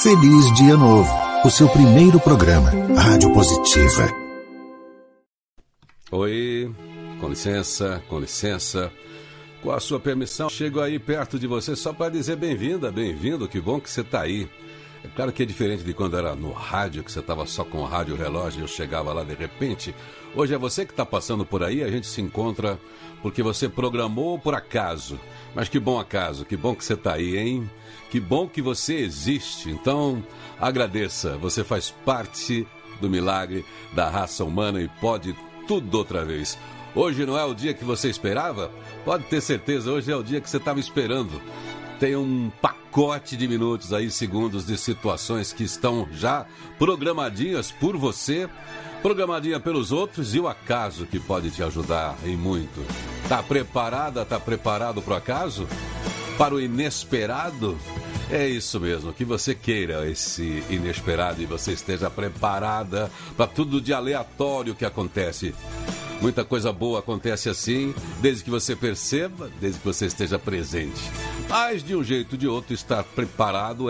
Feliz Dia Novo, o seu primeiro programa, Rádio Positiva. Oi, com licença, com licença. Com a sua permissão, chego aí perto de você só para dizer bem-vinda, bem-vindo, que bom que você está aí. É claro que é diferente de quando era no rádio, que você estava só com o rádio relógio e eu chegava lá de repente. Hoje é você que está passando por aí, a gente se encontra porque você programou por acaso. Mas que bom acaso, que bom que você está aí, hein? Que bom que você existe. Então, agradeça, você faz parte do milagre da raça humana e pode tudo outra vez. Hoje não é o dia que você esperava? Pode ter certeza, hoje é o dia que você estava esperando. Tem um pacote de minutos aí, segundos, de situações que estão já programadinhas por você, programadinha pelos outros e o acaso que pode te ajudar em muito. Tá preparada, tá preparado para o acaso? Para o inesperado? É isso mesmo, que você queira esse inesperado e você esteja preparada para tudo de aleatório que acontece. Muita coisa boa acontece assim, desde que você perceba, desde que você esteja presente. Mas de um jeito ou de outro, estar preparado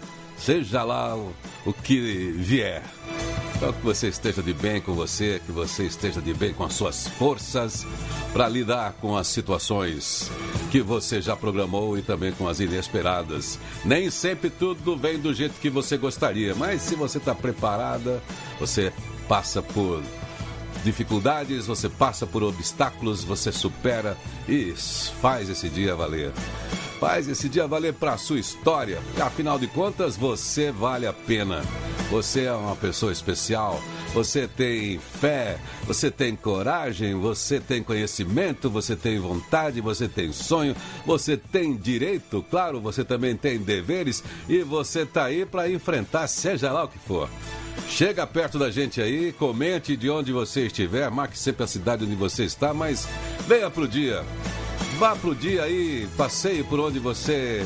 seja lá o que vier. Então que você esteja de bem com você, que você esteja de bem com as suas forças para lidar com as situações que você já programou e também com as inesperadas. Nem sempre tudo vem do jeito que você gostaria, mas se você está preparada, você passa por dificuldades, você passa por obstáculos, você supera e faz esse dia valer. Faz esse dia valer para a sua história. Afinal de contas, você vale a pena. Você é uma pessoa especial. Você tem fé, você tem coragem, você tem conhecimento, você tem vontade, você tem sonho, você tem direito, claro, você também tem deveres e você está aí para enfrentar, seja lá o que for. Chega perto da gente aí, comente de onde você estiver, marque sempre a cidade onde você está, mas venha pro dia. Vá pro dia aí, passeie por onde você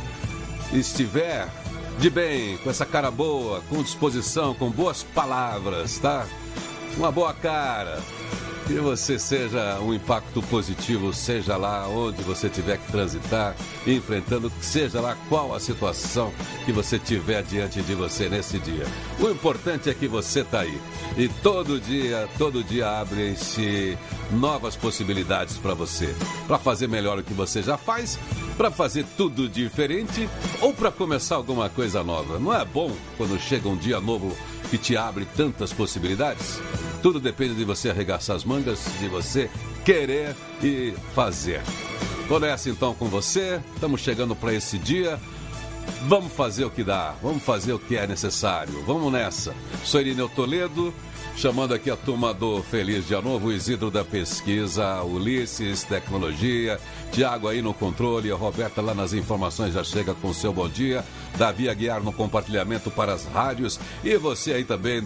estiver, de bem, com essa cara boa, com disposição, com boas palavras, tá? Uma boa cara. Que você seja um impacto positivo, seja lá onde você tiver que transitar, enfrentando, seja lá qual a situação que você tiver diante de você nesse dia. O importante é que você está aí. E todo dia abrem-se novas possibilidades para você. Para fazer melhor o que você já faz, para fazer tudo diferente ou para começar alguma coisa nova. Não é bom quando chega um dia novo que te abre tantas possibilidades? Tudo depende de você arregaçar as mangas, de você querer e fazer. Tô nessa então com você, estamos chegando para esse dia. Vamos fazer o que dá, vamos fazer o que é necessário, vamos nessa. Sou Irineu Toledo, chamando aqui a turma do Feliz Dia Novo, o Isidro da Pesquisa, Ulisses, Tecnologia, Tiago aí no controle, a Roberta lá nas informações já chega com o seu bom dia, Davi Aguiar no compartilhamento para as rádios e você aí também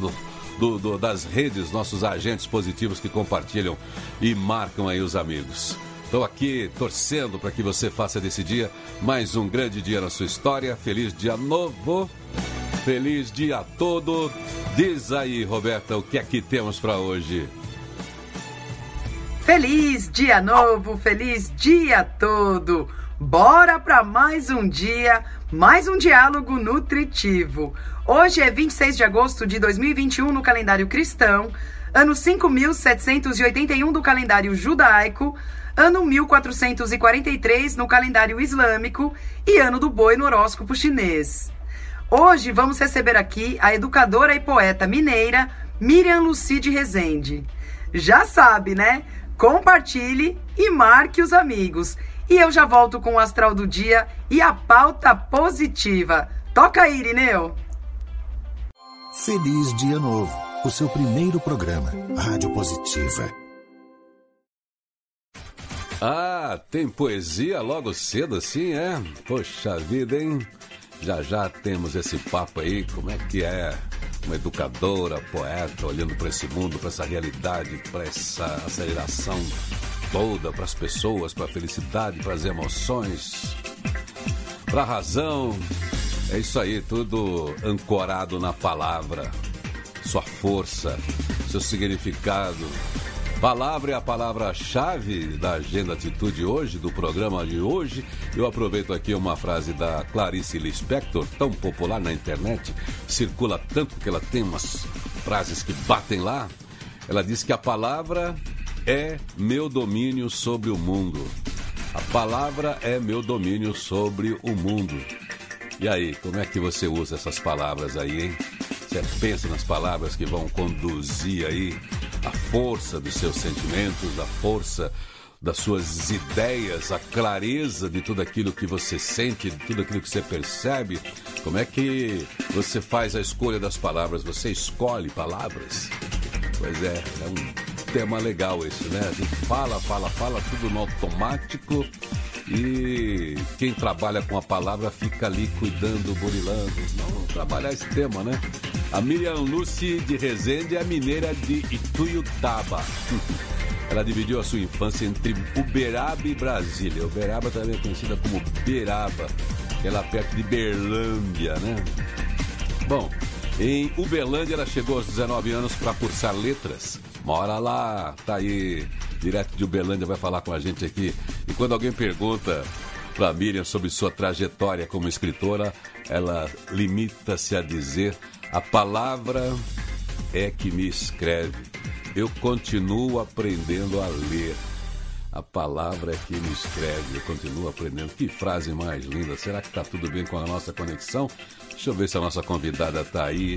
das redes, nossos agentes positivos que compartilham e marcam aí os amigos. Estou aqui torcendo para que você faça desse dia mais um grande dia na sua história. Feliz dia novo, feliz dia todo. Diz aí, Roberta, o que é que temos para hoje? Feliz dia novo, feliz dia todo. Bora para mais um dia, mais um diálogo nutritivo. Hoje é 26 de agosto de 2021 no calendário cristão, ano 5.781 do calendário judaico, ano 1443 no calendário islâmico e ano do boi no horóscopo chinês. Hoje vamos receber aqui a educadora e poeta mineira Miriam Lucide Rezende. Já sabe, né? Compartilhe e marque os amigos. E eu já volto com o astral do dia e a pauta positiva. Toca aí, Irineu! Feliz Dia Novo, o seu primeiro programa, Rádio Positiva. Ah, tem poesia logo cedo assim, é? Poxa vida, hein? Já temos esse papo aí, como é que é uma educadora, poeta, olhando para esse mundo, para essa realidade, para essa aceleração toda, para as pessoas, para a felicidade, para as emoções, para a razão. É isso aí, tudo ancorado na palavra, sua força, seu significado. Palavra é a palavra-chave da Agenda Atitude hoje, do programa de hoje. Eu aproveito aqui uma frase da Clarice Lispector, tão popular na internet, circula tanto que ela tem umas frases que batem lá. Ela diz que a palavra é meu domínio sobre o mundo. A palavra é meu domínio sobre o mundo. E aí, como é que você usa essas palavras aí, hein? Você pensa nas palavras que vão conduzir aí a força dos seus sentimentos, a força das suas ideias, a clareza de tudo aquilo que você sente, de tudo aquilo que você percebe. Como é que você faz a escolha das palavras? Você escolhe palavras? Pois é um tema legal esse, né? A gente fala, tudo no automático e quem trabalha com a palavra fica ali cuidando, burilando. Vamos trabalhar esse tema, né? A Miriam Lucy de Resende é mineira de Ituiutaba. Ela dividiu a sua infância entre Uberaba e Brasília. Uberaba também é conhecida como Beraba, que é lá perto de Berlândia, né? Bom, em Uberlândia ela chegou aos 19 anos para cursar letras. Mora lá, tá aí, direto de Uberlândia, vai falar com a gente aqui. E quando alguém pergunta para Miriam sobre sua trajetória como escritora, ela limita-se a dizer: a palavra é que me escreve. Eu continuo aprendendo a ler. A palavra é que me escreve. Eu continuo aprendendo. Que frase mais linda. Será que está tudo bem com a nossa conexão? Deixa eu ver se a nossa convidada está aí.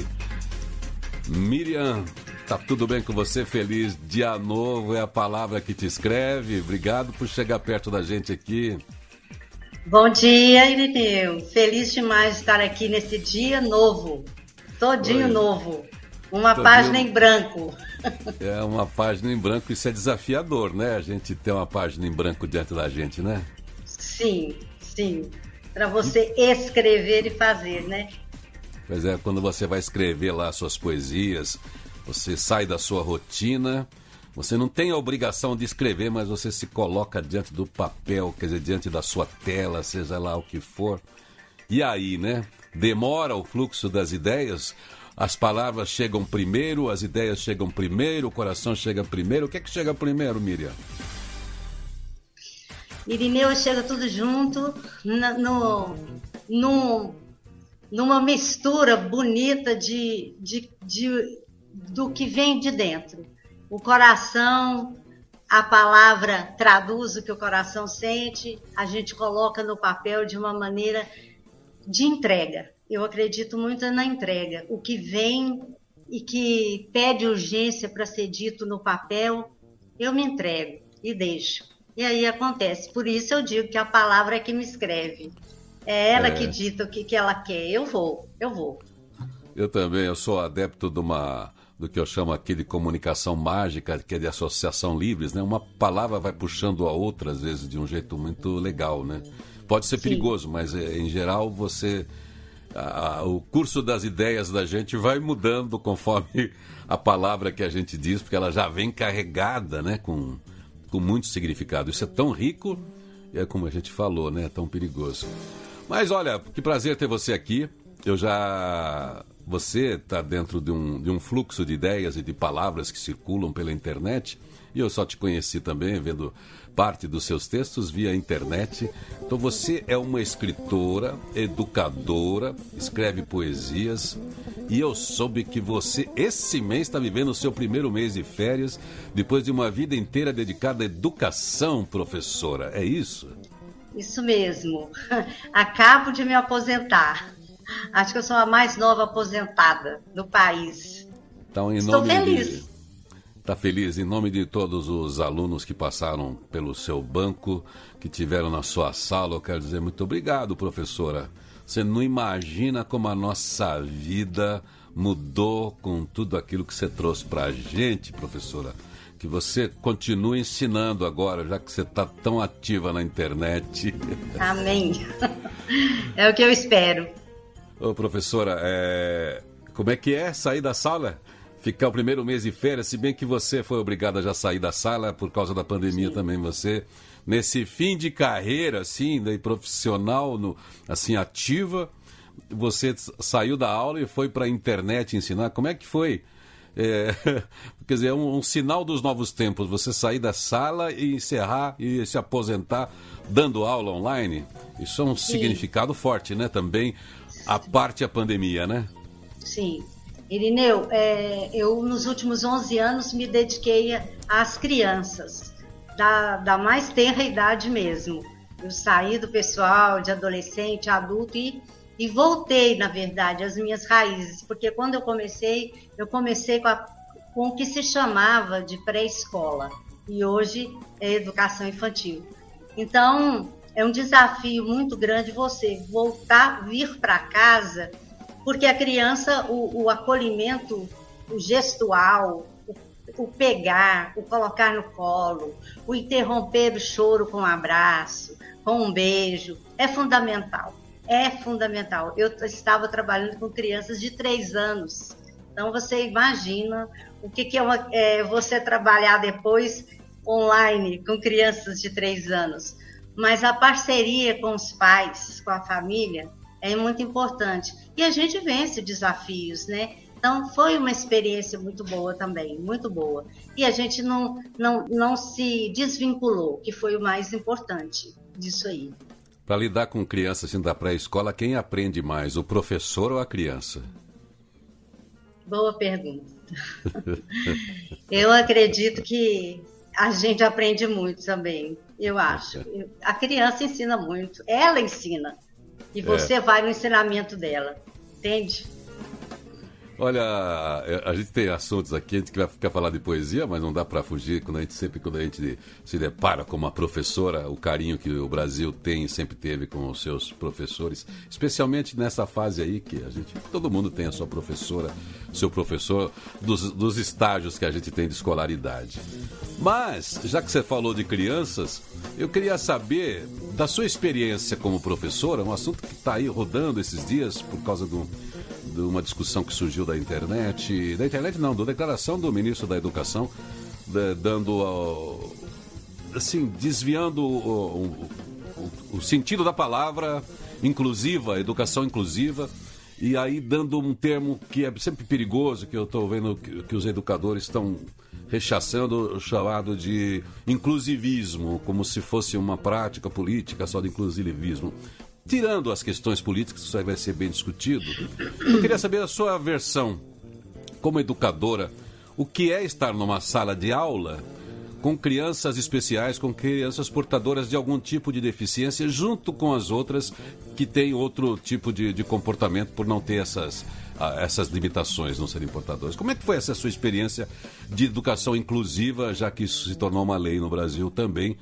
Miriam, tá tudo bem com você? Feliz dia novo, é a palavra que te escreve. Obrigado por chegar perto da gente aqui. Bom dia, Irineu. Feliz demais de estar aqui nesse dia novo. Todinho novo. Uma página em branco. É uma página em branco, isso é desafiador, né? A gente ter uma página em branco diante da gente, né? Sim. Para você escrever e fazer, né? Pois é, quando você vai escrever lá suas poesias, você sai da sua rotina, você não tem a obrigação de escrever, mas você se coloca diante do papel, quer dizer, diante da sua tela, seja lá o que for. E aí, né? Demora o fluxo das ideias, as palavras chegam primeiro, as ideias chegam primeiro, o coração chega primeiro. O que é que chega primeiro, Miriam? Irineu, chega tudo junto numa mistura bonita do que vem de dentro. O coração, a palavra traduz o que o coração sente, a gente coloca no papel de uma maneira de entrega. Eu acredito muito na entrega. O que vem e que pede urgência para ser dito no papel, eu me entrego e deixo. E aí acontece. Por isso eu digo que a palavra é que me escreve. É ela que dita o que ela quer. Eu vou. Eu também, eu sou adepto do que eu chamo aqui de comunicação mágica, que é de associação livres, né? Uma palavra vai puxando a outra, às vezes, de um jeito muito legal, né? Pode ser perigoso, mas em geral o curso das ideias da gente vai mudando conforme a palavra que a gente diz, porque ela já vem carregada, né? Com muito significado. Isso é tão rico, é como a gente falou, né? É tão perigoso. Mas olha, que prazer ter você aqui. Você está dentro de um fluxo de ideias e de palavras que circulam pela internet. E eu só te conheci também vendo parte dos seus textos via internet. Então você é uma escritora, educadora, escreve poesias. E eu soube que você, esse mês, está vivendo o seu primeiro mês de férias, depois de uma vida inteira dedicada à educação, professora. É isso? Isso mesmo. Acabo de me aposentar. Acho que eu sou a mais nova aposentada do país. Então, estou feliz. Está feliz em nome de todos os alunos que passaram pelo seu banco, que tiveram na sua sala. Eu quero dizer muito obrigado, professora. Você não imagina como a nossa vida mudou com tudo aquilo que você trouxe para a gente, professora. Que você continue ensinando agora, já que você está tão ativa na internet. Amém. É o que eu espero. Ô, professora, como é que é sair da sala? Ficar o primeiro mês de férias, se bem que você foi obrigada a já sair da sala por causa da pandemia. Sim. Também. Você, nesse fim de carreira, assim, daí profissional, assim, ativa, você saiu da aula e foi para a internet ensinar. Como é que foi Quer dizer, é um sinal dos novos tempos, você sair da sala e encerrar e se aposentar dando aula online. Isso é um significado forte, né? Também, a parte da pandemia, né? Sim. Irineu, eu nos últimos 11 anos me dediquei às crianças, da mais tenra idade mesmo. Eu saí do pessoal de adolescente, adulto e voltei, na verdade, às minhas raízes, porque quando eu comecei com o que se chamava de pré-escola, e hoje é educação infantil. Então, é um desafio muito grande você vir para casa, porque a criança, o acolhimento, o gestual, o pegar, o colocar no colo, o interromper o choro com um abraço, com um beijo, é fundamental. É fundamental. Eu estava trabalhando com crianças de 3 anos. Então, você imagina o que é você trabalhar depois online com crianças de 3 anos. Mas a parceria com os pais, com a família, é muito importante. E a gente vence desafios, né? Então, foi uma experiência muito boa também, muito boa. E a gente não se desvinculou, que foi o mais importante disso aí. Para lidar com crianças assim, da pré-escola, quem aprende mais, o professor ou a criança? Boa pergunta. Eu acredito que a gente aprende muito também, eu acho. A criança ensina muito, ela ensina. E você vai no ensinamento dela, entende? Olha, a gente tem assuntos aqui, a gente quer falar de poesia, mas não dá para fugir quando a gente se depara com uma professora, o carinho que o Brasil tem e sempre teve com os seus professores, especialmente nessa fase aí que todo mundo tem a sua professora, seu professor dos estágios que a gente tem de escolaridade. Mas, já que você falou de crianças, eu queria saber da sua experiência como professora, um assunto que está aí rodando esses dias por causa de uma discussão que surgiu da internet declaração do ministro da Educação, desviando o sentido da palavra inclusiva, educação inclusiva, e aí dando um termo que é sempre perigoso, que eu estou vendo que os educadores estão rechaçando, chamado de inclusivismo, como se fosse uma prática política só de inclusivismo. Tirando as questões políticas, isso aí vai ser bem discutido, eu queria saber a sua versão, como educadora, o que é estar numa sala de aula com crianças especiais, com crianças portadoras de algum tipo de deficiência, junto com as outras que têm outro tipo de comportamento por não ter essas limitações, não serem portadoras. Como é que foi essa sua experiência de educação inclusiva, já que isso se tornou uma lei no Brasil também?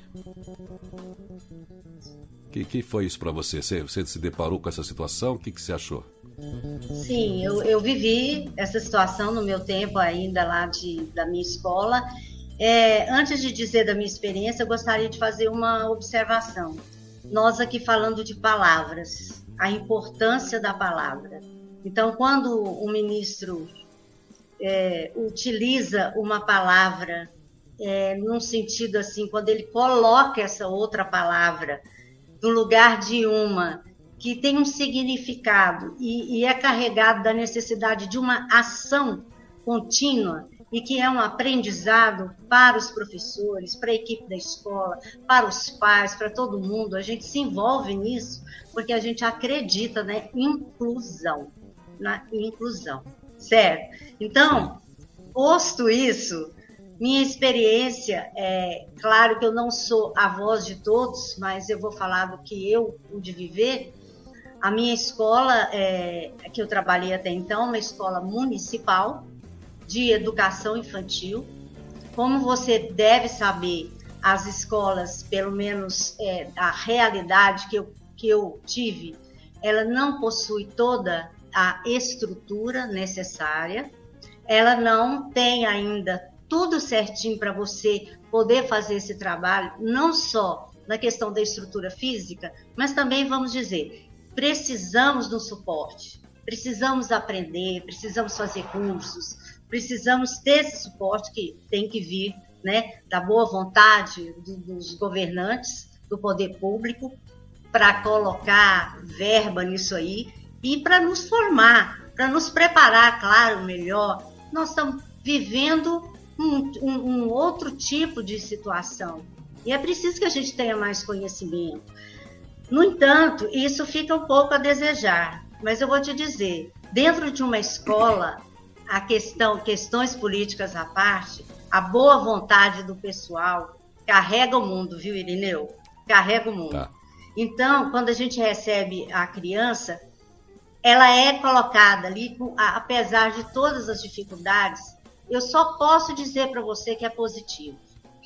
Que foi isso para você? Você se deparou com essa situação? O que você achou? Sim, eu vivi essa situação no meu tempo ainda lá da minha escola. Antes de dizer da minha experiência, eu gostaria de fazer uma observação. Nós aqui falando de palavras, a importância da palavra. Então, quando o ministro utiliza uma palavra num sentido assim, quando ele coloca essa outra palavra no lugar de uma que tem um significado e é carregado da necessidade de uma ação contínua e que é um aprendizado para os professores, para a equipe da escola, para os pais, para todo mundo, a gente se envolve nisso porque a gente acredita na inclusão, certo? Então, posto isso, minha experiência, claro que eu não sou a voz de todos, mas eu vou falar do que eu pude viver. A minha escola, que eu trabalhei até então, uma escola municipal de educação infantil. Como você deve saber, as escolas, pelo menos a realidade que eu tive, ela não possui toda a estrutura necessária, ela não tem ainda tudo certinho para você poder fazer esse trabalho, não só na questão da estrutura física, mas também, vamos dizer, precisamos do suporte, precisamos aprender, precisamos fazer cursos, precisamos ter esse suporte que tem que vir, né, da boa vontade dos governantes, do poder público, para colocar verba nisso aí e para nos formar, para nos preparar, claro, melhor. Nós estamos vivendo um outro tipo de situação. E é preciso que a gente tenha mais conhecimento. No entanto, isso fica um pouco a desejar. Mas eu vou te dizer, dentro de uma escola, questões políticas à parte, a boa vontade do pessoal carrega o mundo, viu, Irineu? Carrega o mundo. Tá. Então, quando a gente recebe a criança, ela é colocada ali, apesar de todas as dificuldades, eu só posso dizer para você que é positivo.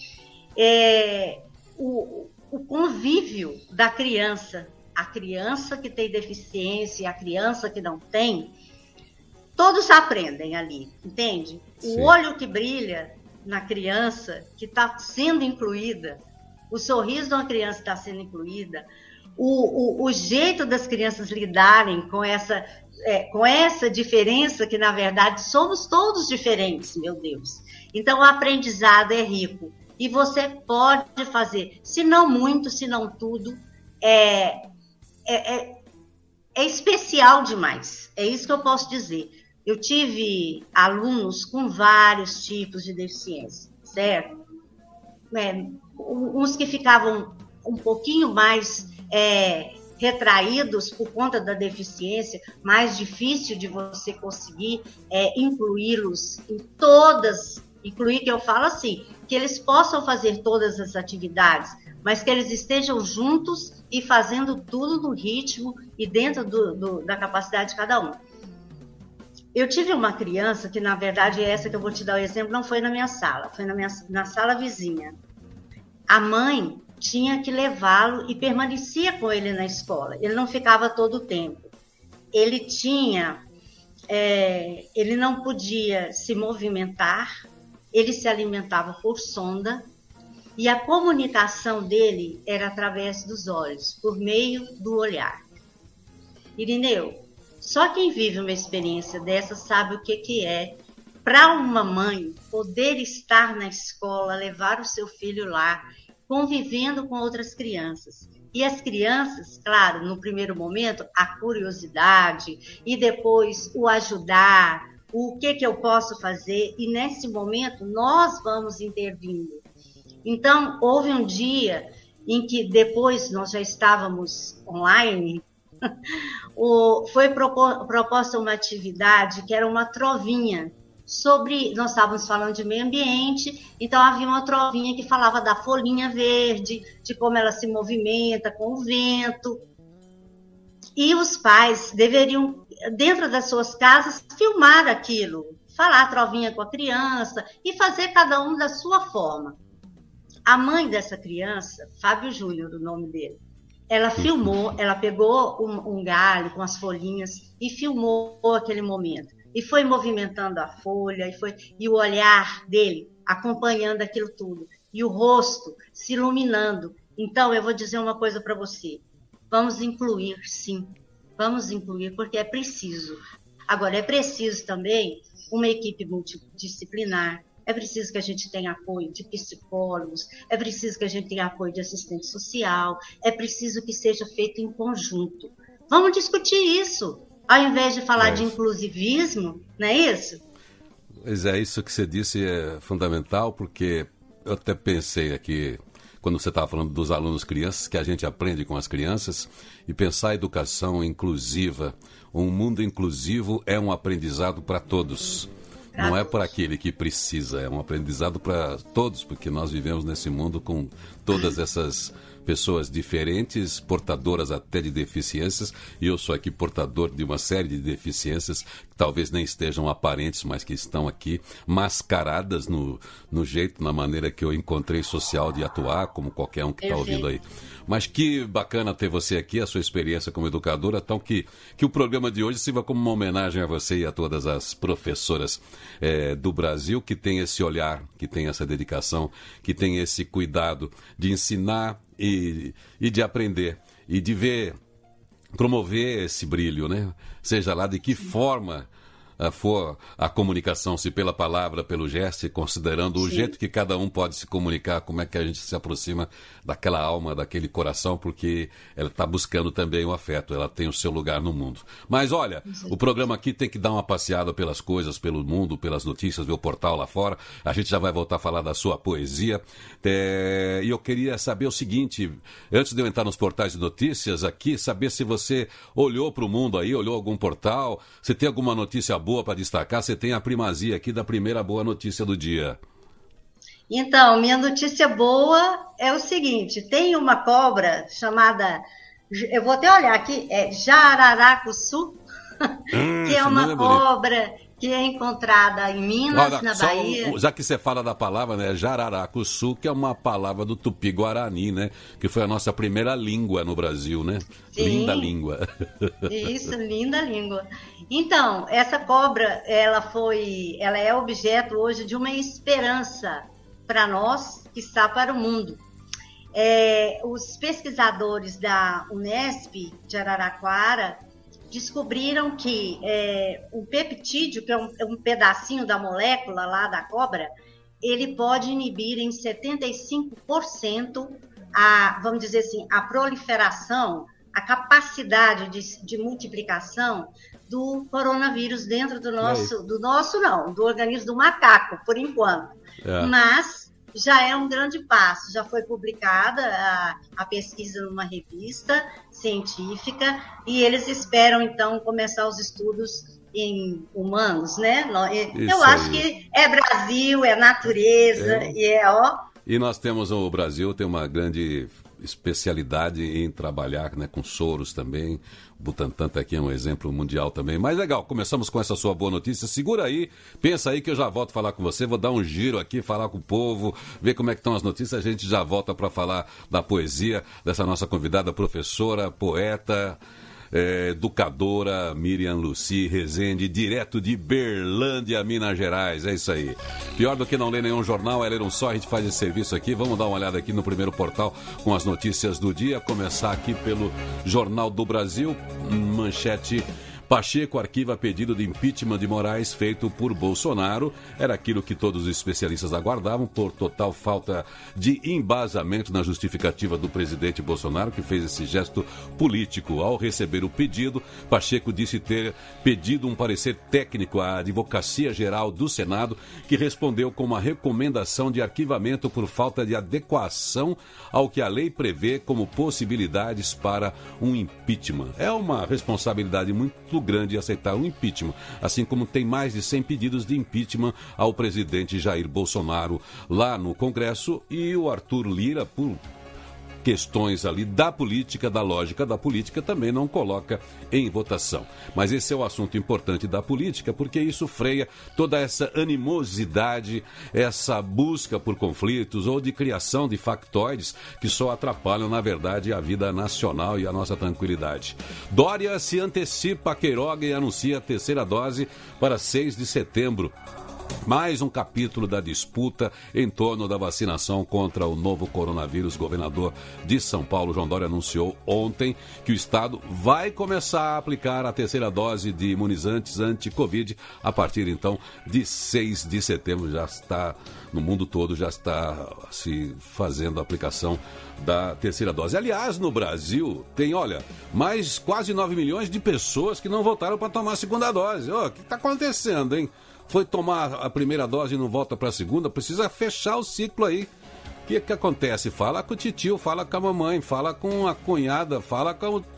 O convívio da criança, a criança que tem deficiência e a criança que não tem, todos aprendem ali, entende? Sim. O olho que brilha na criança que está sendo incluída, o sorriso de uma criança está sendo incluída, o jeito das crianças lidarem com essa diferença, que na verdade somos todos diferentes, meu Deus. Então o aprendizado é rico e você pode fazer, se não muito, se não tudo, é especial demais, é isso que eu posso dizer. Eu tive alunos com vários tipos de deficiência, certo? Uns que ficavam um pouquinho mais retraídos por conta da deficiência, mais difícil de você conseguir incluí-los em todas, incluir que eu falo assim, que eles possam fazer todas as atividades, mas que eles estejam juntos e fazendo tudo no ritmo e dentro da capacidade de cada um. Eu tive uma criança que, na verdade, essa que eu vou te dar o exemplo, não foi na minha sala, foi na sala vizinha. A mãe tinha que levá-lo e permanecia com ele na escola. Ele não ficava todo o tempo. Ele não podia se movimentar, ele se alimentava por sonda e a comunicação dele era através dos olhos, por meio do olhar. Irineu, só quem vive uma experiência dessa sabe o que é para uma mãe poder estar na escola, levar o seu filho lá, convivendo com outras crianças. E as crianças, claro, no primeiro momento, a curiosidade e depois o ajudar, o que eu posso fazer, e nesse momento nós vamos intervindo. Então, houve um dia em que depois nós já estávamos online, foi proposta uma atividade que era uma trovinha, nós estávamos falando de meio ambiente, então havia uma trovinha que falava da folhinha verde, de como ela se movimenta com o vento. E os pais deveriam, dentro das suas casas, filmar aquilo, falar a trovinha com a criança e fazer cada um da sua forma. A mãe dessa criança, Fábio Júnior, o nome dele, ela filmou, ela pegou um galho com as folhinhas e filmou aquele momento. E foi movimentando a folha, e o olhar dele acompanhando aquilo tudo. E o rosto se iluminando. Então, eu vou dizer uma coisa para você. Vamos incluir, sim. Vamos incluir, porque é preciso. Agora, é preciso também uma equipe multidisciplinar. É preciso que a gente tenha apoio de psicólogos. É preciso que a gente tenha apoio de assistente social. É preciso que seja feito em conjunto. Vamos discutir isso. Ao invés de falar de inclusivismo, não é isso? Pois é, isso que você disse é fundamental, porque eu até pensei aqui, quando você estava falando dos alunos crianças, que a gente aprende com as crianças, e pensar a educação inclusiva, um mundo inclusivo é um aprendizado para todos. Não é para aquele que precisa, é um aprendizado para todos, porque nós vivemos nesse mundo com todas essas pessoas diferentes, portadoras até de deficiências, e eu sou aqui portador de uma série de deficiências que talvez nem estejam aparentes, mas que estão aqui mascaradas no jeito, na maneira que eu encontrei social de atuar, como qualquer um que está ouvindo aí. Mas que bacana ter você aqui, a sua experiência como educadora, então que o programa de hoje sirva como uma homenagem a você e a todas as professoras do Brasil que têm esse olhar, que têm essa dedicação, que têm esse cuidado de ensinar e de aprender e de promover esse brilho, né? Seja lá de que forma for a comunicação, se pela palavra, pelo gesto, considerando o jeito que cada um pode se comunicar, como é que a gente se aproxima daquela alma, daquele coração, porque ela está buscando também o afeto, ela tem o seu lugar no mundo. Mas olha, o programa aqui tem que dar uma passeada pelas coisas, pelo mundo, pelas notícias, ver o portal lá fora. A gente já vai voltar a falar da sua poesia. E eu queria saber o seguinte, antes de eu entrar nos portais de notícias aqui, saber se você olhou para o mundo aí, olhou algum portal, se tem alguma notícia boa para destacar, você tem a primazia aqui da primeira boa notícia do dia. Então, minha notícia boa é o seguinte, tem uma cobra chamada, eu vou até olhar aqui, é jararacuçu, que é uma cobra que é encontrada em Minas, na Bahia. Já que você fala da palavra, né, jararacuçu, que é uma palavra do Tupi-Guarani, né, que foi a nossa primeira língua no Brasil, né? Sim. Linda língua. Isso, linda língua. Então, essa cobra, ela é objeto hoje de uma esperança para nós, que está para o mundo. Os pesquisadores da Unesp de Araraquara descobriram que o peptídeo, que é um pedacinho da molécula lá da cobra, ele pode inibir em 75% vamos dizer assim, a proliferação, a capacidade de multiplicação do coronavírus dentro do organismo do macaco, por enquanto. Mas já é um grande passo, já foi publicada a pesquisa numa revista científica e eles esperam, então, começar os estudos em humanos, né? Eu acho que é Brasil, é natureza, E nós temos, o Brasil tem uma grande especialidade em trabalhar, né, com soros também. O Butantan tá aqui, é um exemplo mundial também. Mas legal, começamos com essa sua boa notícia. Segura aí, pensa aí que eu já volto a falar com você. Vou dar um giro aqui, falar com o povo, ver como é que estão as notícias. A gente já volta para falar da poesia dessa nossa convidada, professora, poeta, educadora Miriam Lucy Rezende, direto de Berlândia, Minas Gerais. É isso aí. Pior do que não ler nenhum jornal é ler um só. A gente faz esse serviço aqui. Vamos dar uma olhada aqui no primeiro portal com as notícias do dia. Começar aqui pelo Jornal do Brasil. Manchete: Pacheco arquiva pedido de impeachment de Moraes feito por Bolsonaro. Era aquilo que todos os especialistas aguardavam, por total falta de embasamento na justificativa do presidente Bolsonaro, que fez esse gesto político. Ao receber o pedido, Pacheco disse ter pedido um parecer técnico à Advocacia Geral do Senado, que respondeu com uma recomendação de arquivamento por falta de adequação ao que a lei prevê como possibilidades para um impeachment. É uma responsabilidade muito grande aceitar um impeachment, assim como tem mais de 100 pedidos de impeachment ao presidente Jair Bolsonaro lá no Congresso, e o Arthur Lira, por questões ali da política, da lógica da política, também não coloca em votação. Mas esse é o assunto importante da política, porque isso freia toda essa animosidade, essa busca por conflitos ou de criação de factoides que só atrapalham, na verdade, a vida nacional e a nossa tranquilidade. Dória se antecipa a Queiroga e anuncia a terceira dose para 6 de setembro. Mais um capítulo da disputa em torno da vacinação contra o novo coronavírus. O governador de São Paulo, João Dória, anunciou ontem que o estado vai começar a aplicar a terceira dose de imunizantes anti-Covid a partir, então, de 6 de setembro. Já está, no mundo todo, já está se fazendo a aplicação da terceira dose. Aliás, no Brasil, tem, mais quase 9 milhões de pessoas que não voltaram para tomar a segunda dose. O que está acontecendo, hein? Foi tomar a primeira dose e não volta para a segunda, precisa fechar o ciclo aí. O que acontece? Fala com o titio, fala com a mamãe, fala com a cunhada, fala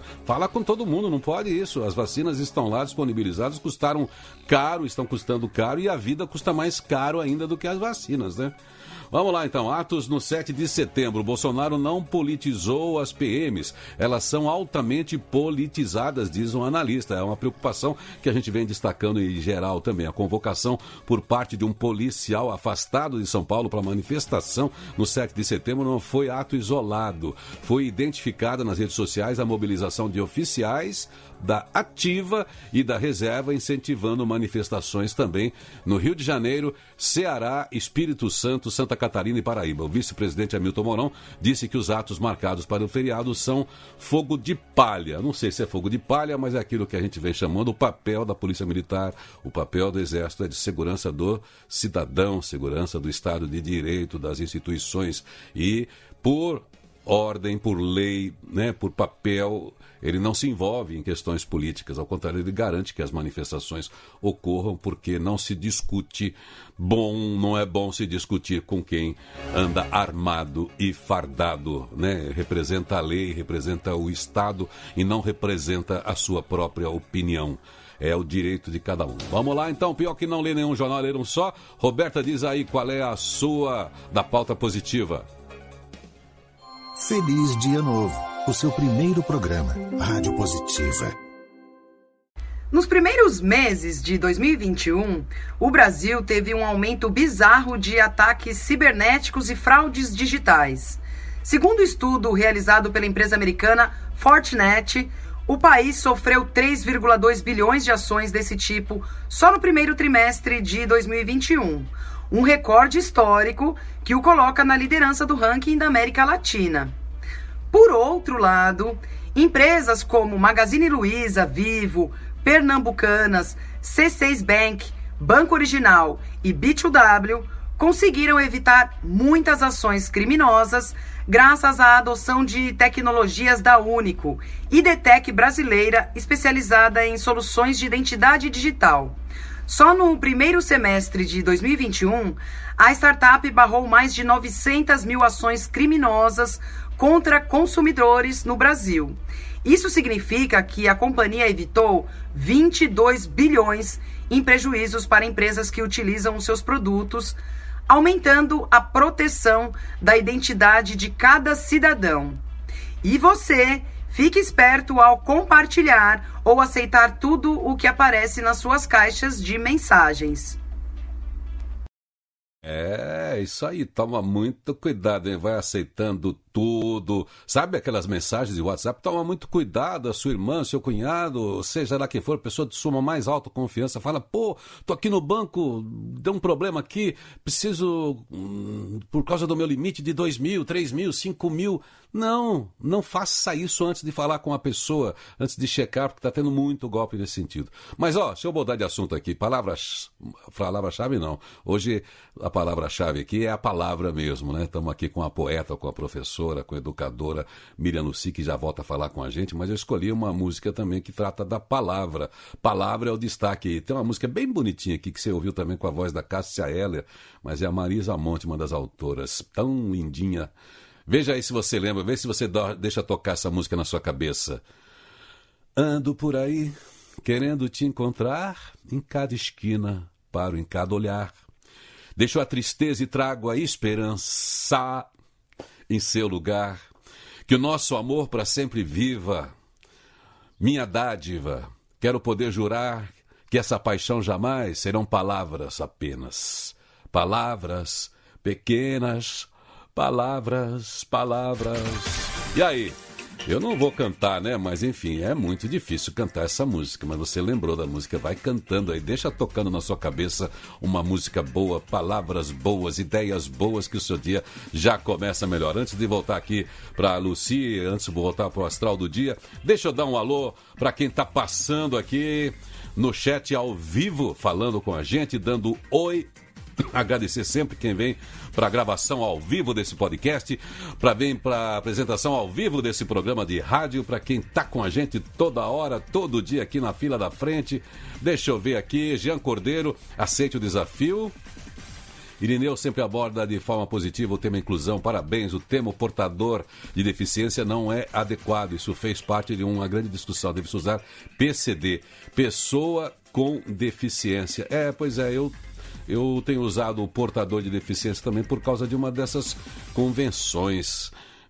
com todo mundo, não pode isso. As vacinas estão lá disponibilizadas, custaram caro, estão custando caro, e a vida custa mais caro ainda do que as vacinas, né? Vamos lá, então. Atos no 7 de setembro. Bolsonaro não politizou as PMs. Elas são altamente politizadas, diz um analista. É uma preocupação que a gente vem destacando em geral também. A convocação por parte de um policial afastado de São Paulo para manifestação no 7 de setembro não foi ato isolado. Foi identificada nas redes sociais a mobilização de oficiais da ativa e da reserva, incentivando manifestações também no Rio de Janeiro, Ceará, Espírito Santo, Santa Catarina e Paraíba. O vice-presidente Hamilton Mourão disse que os atos marcados para o feriado são fogo de palha. Não sei se é fogo de palha, mas é aquilo que a gente vem chamando o papel da Polícia Militar, o papel do Exército é de segurança do cidadão, segurança do Estado de Direito, das instituições e por ordem, por lei, né, por papel, ele não se envolve em questões políticas, ao contrário, ele garante que as manifestações ocorram porque não se discute não é bom se discutir com quem anda armado e fardado, né, representa a lei, representa o Estado e não representa a sua própria opinião. É o direito de cada um. Vamos lá, então. Pior que não lê nenhum jornal, ler um só. Roberta, diz aí qual é a sua da pauta positiva. Feliz Dia Novo, o seu primeiro programa, Rádio Positiva. Nos primeiros meses de 2021, o Brasil teve um aumento bizarro de ataques cibernéticos e fraudes digitais. Segundo o estudo realizado pela empresa americana Fortinet, o país sofreu 3,2 bilhões de ações desse tipo só no primeiro trimestre de 2021. Um recorde histórico que o coloca na liderança do ranking da América Latina. Por outro lado, empresas como Magazine Luiza, Vivo, Pernambucanas, C6 Bank, Banco Original e B2W conseguiram evitar muitas ações criminosas graças à adoção de tecnologias da Único, IDTech brasileira especializada em soluções de identidade digital. Só no primeiro semestre de 2021, a startup barrou mais de 900 mil ações criminosas contra consumidores no Brasil. Isso significa que a companhia evitou 22 bilhões em prejuízos para empresas que utilizam os seus produtos, aumentando a proteção da identidade de cada cidadão. E você, fique esperto ao compartilhar ou aceitar tudo o que aparece nas suas caixas de mensagens. É, isso aí, toma muito cuidado, hein? Vai aceitando tudo. Sabe aquelas mensagens de WhatsApp? Toma muito cuidado, a sua irmã, seu cunhado, seja lá quem for, pessoa de sua mais alta confiança, fala, pô, tô aqui no banco, deu um problema aqui, preciso, por causa do meu limite de 2 mil, 3 mil, 5 mil. Não faça isso antes de falar com a pessoa, antes de checar, porque tá tendo muito golpe nesse sentido. Mas, deixa eu mudar de assunto aqui. Palavra-chave não. Hoje, a palavra-chave aqui é a palavra mesmo, né? Estamos aqui com a poeta, com a professora, com a educadora Miriam Lucy, que já volta a falar com a gente, mas eu escolhi uma música também que trata da palavra. Palavra é o destaque. Tem uma música bem bonitinha aqui, que você ouviu também com a voz da Cássia Eller, mas é a Marisa Monte, uma das autoras. Tão lindinha. Veja aí se você lembra, vê se você deixa tocar essa música na sua cabeça. Ando por aí, querendo te encontrar, em cada esquina, paro em cada olhar. Deixo a tristeza e trago a esperança em seu lugar. Que o nosso amor para sempre viva, minha dádiva. Quero poder jurar que essa paixão jamais serão palavras apenas. Palavras pequenas, palavras. E aí? Eu não vou cantar, né? Mas enfim, é muito difícil cantar essa música. Mas você lembrou da música, vai cantando aí. Deixa tocando na sua cabeça uma música boa, palavras boas, ideias boas, que o seu dia já começa melhor. Antes de voltar aqui para a Lucy, antes de voltar para o Astral do Dia, deixa eu dar um alô para quem está passando aqui no chat ao vivo, falando com a gente, dando oi. Agradecer sempre quem vem para a gravação ao vivo desse podcast, para a apresentação ao vivo desse programa de rádio, para quem está com a gente toda hora, todo dia aqui na fila da frente. Deixa eu ver aqui, Jean Cordeiro, aceite o desafio. Irineu sempre aborda de forma positiva o tema inclusão. Parabéns, o tema portador de deficiência não é adequado. Isso fez parte de uma grande discussão. Deve-se usar PCD, pessoa com deficiência. Pois é, eu tenho usado o portador de deficiência também por causa de uma dessas convenções.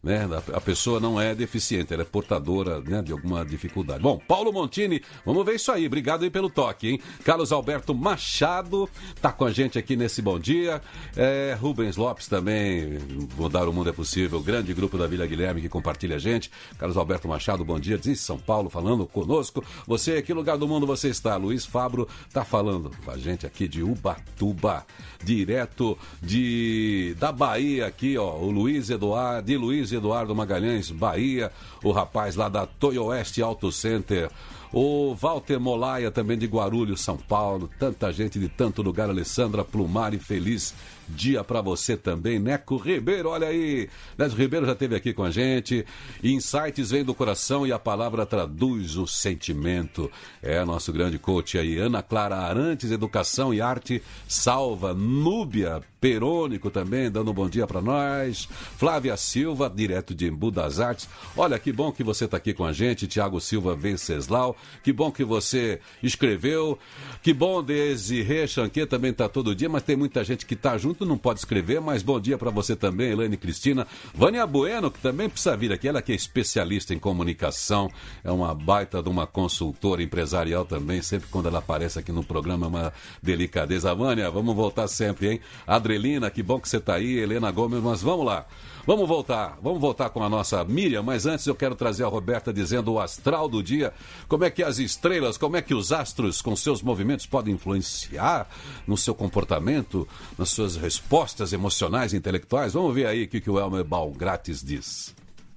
né? A pessoa não é deficiente, ela é portadora, né, de alguma dificuldade. Bom, Paulo Montini, vamos ver isso aí. Obrigado aí pelo toque, hein? Carlos Alberto Machado tá com a gente aqui nesse Bom Dia. Rubens Lopes também, Mudar o Mundo é Possível, grande grupo da Vila Guilherme que compartilha a gente. Carlos Alberto Machado, bom dia, diz São Paulo, falando conosco. Você, que lugar do mundo você está? Luiz Fabro tá falando com a gente aqui de Ubatuba, direto da Bahia aqui, ó, o Luiz Eduardo Magalhães, Bahia, o rapaz lá da Toyo Oeste Auto Center, o Walter Molaia também de Guarulhos, São Paulo, tanta gente de tanto lugar, Alessandra Plumari, feliz dia para você também, Neco Ribeiro, olha aí, Neco Ribeiro já esteve aqui com a gente. Insights vem do coração e a palavra traduz o sentimento, nosso grande coach aí, Ana Clara Arantes, Educação e Arte salva, Núbia Perônico também, dando um bom dia para nós, Flávia Silva, direto de Embu das Artes, olha que bom que você está aqui com a gente, Tiago Silva Venceslau, que bom que você escreveu, que bom Desirê Chanquet também está todo dia, mas tem muita gente que está junto, não pode escrever, mas bom dia para você também, Elaine Cristina, Vânia Bueno, que também precisa vir aqui, ela que é especialista em comunicação, é uma baita de uma consultora empresarial também, sempre quando ela aparece aqui no programa é uma delicadeza. Vânia, vamos voltar sempre, hein? Adrelina, que bom que você está aí, Helena Gomes, mas vamos lá. Vamos voltar com a nossa Miriam, mas antes eu quero trazer a Roberta dizendo o astral do dia, como é que as estrelas, como é que os astros com seus movimentos podem influenciar no seu comportamento, nas suas respostas emocionais e intelectuais. Vamos ver aí o que o Elmer Balgratis diz.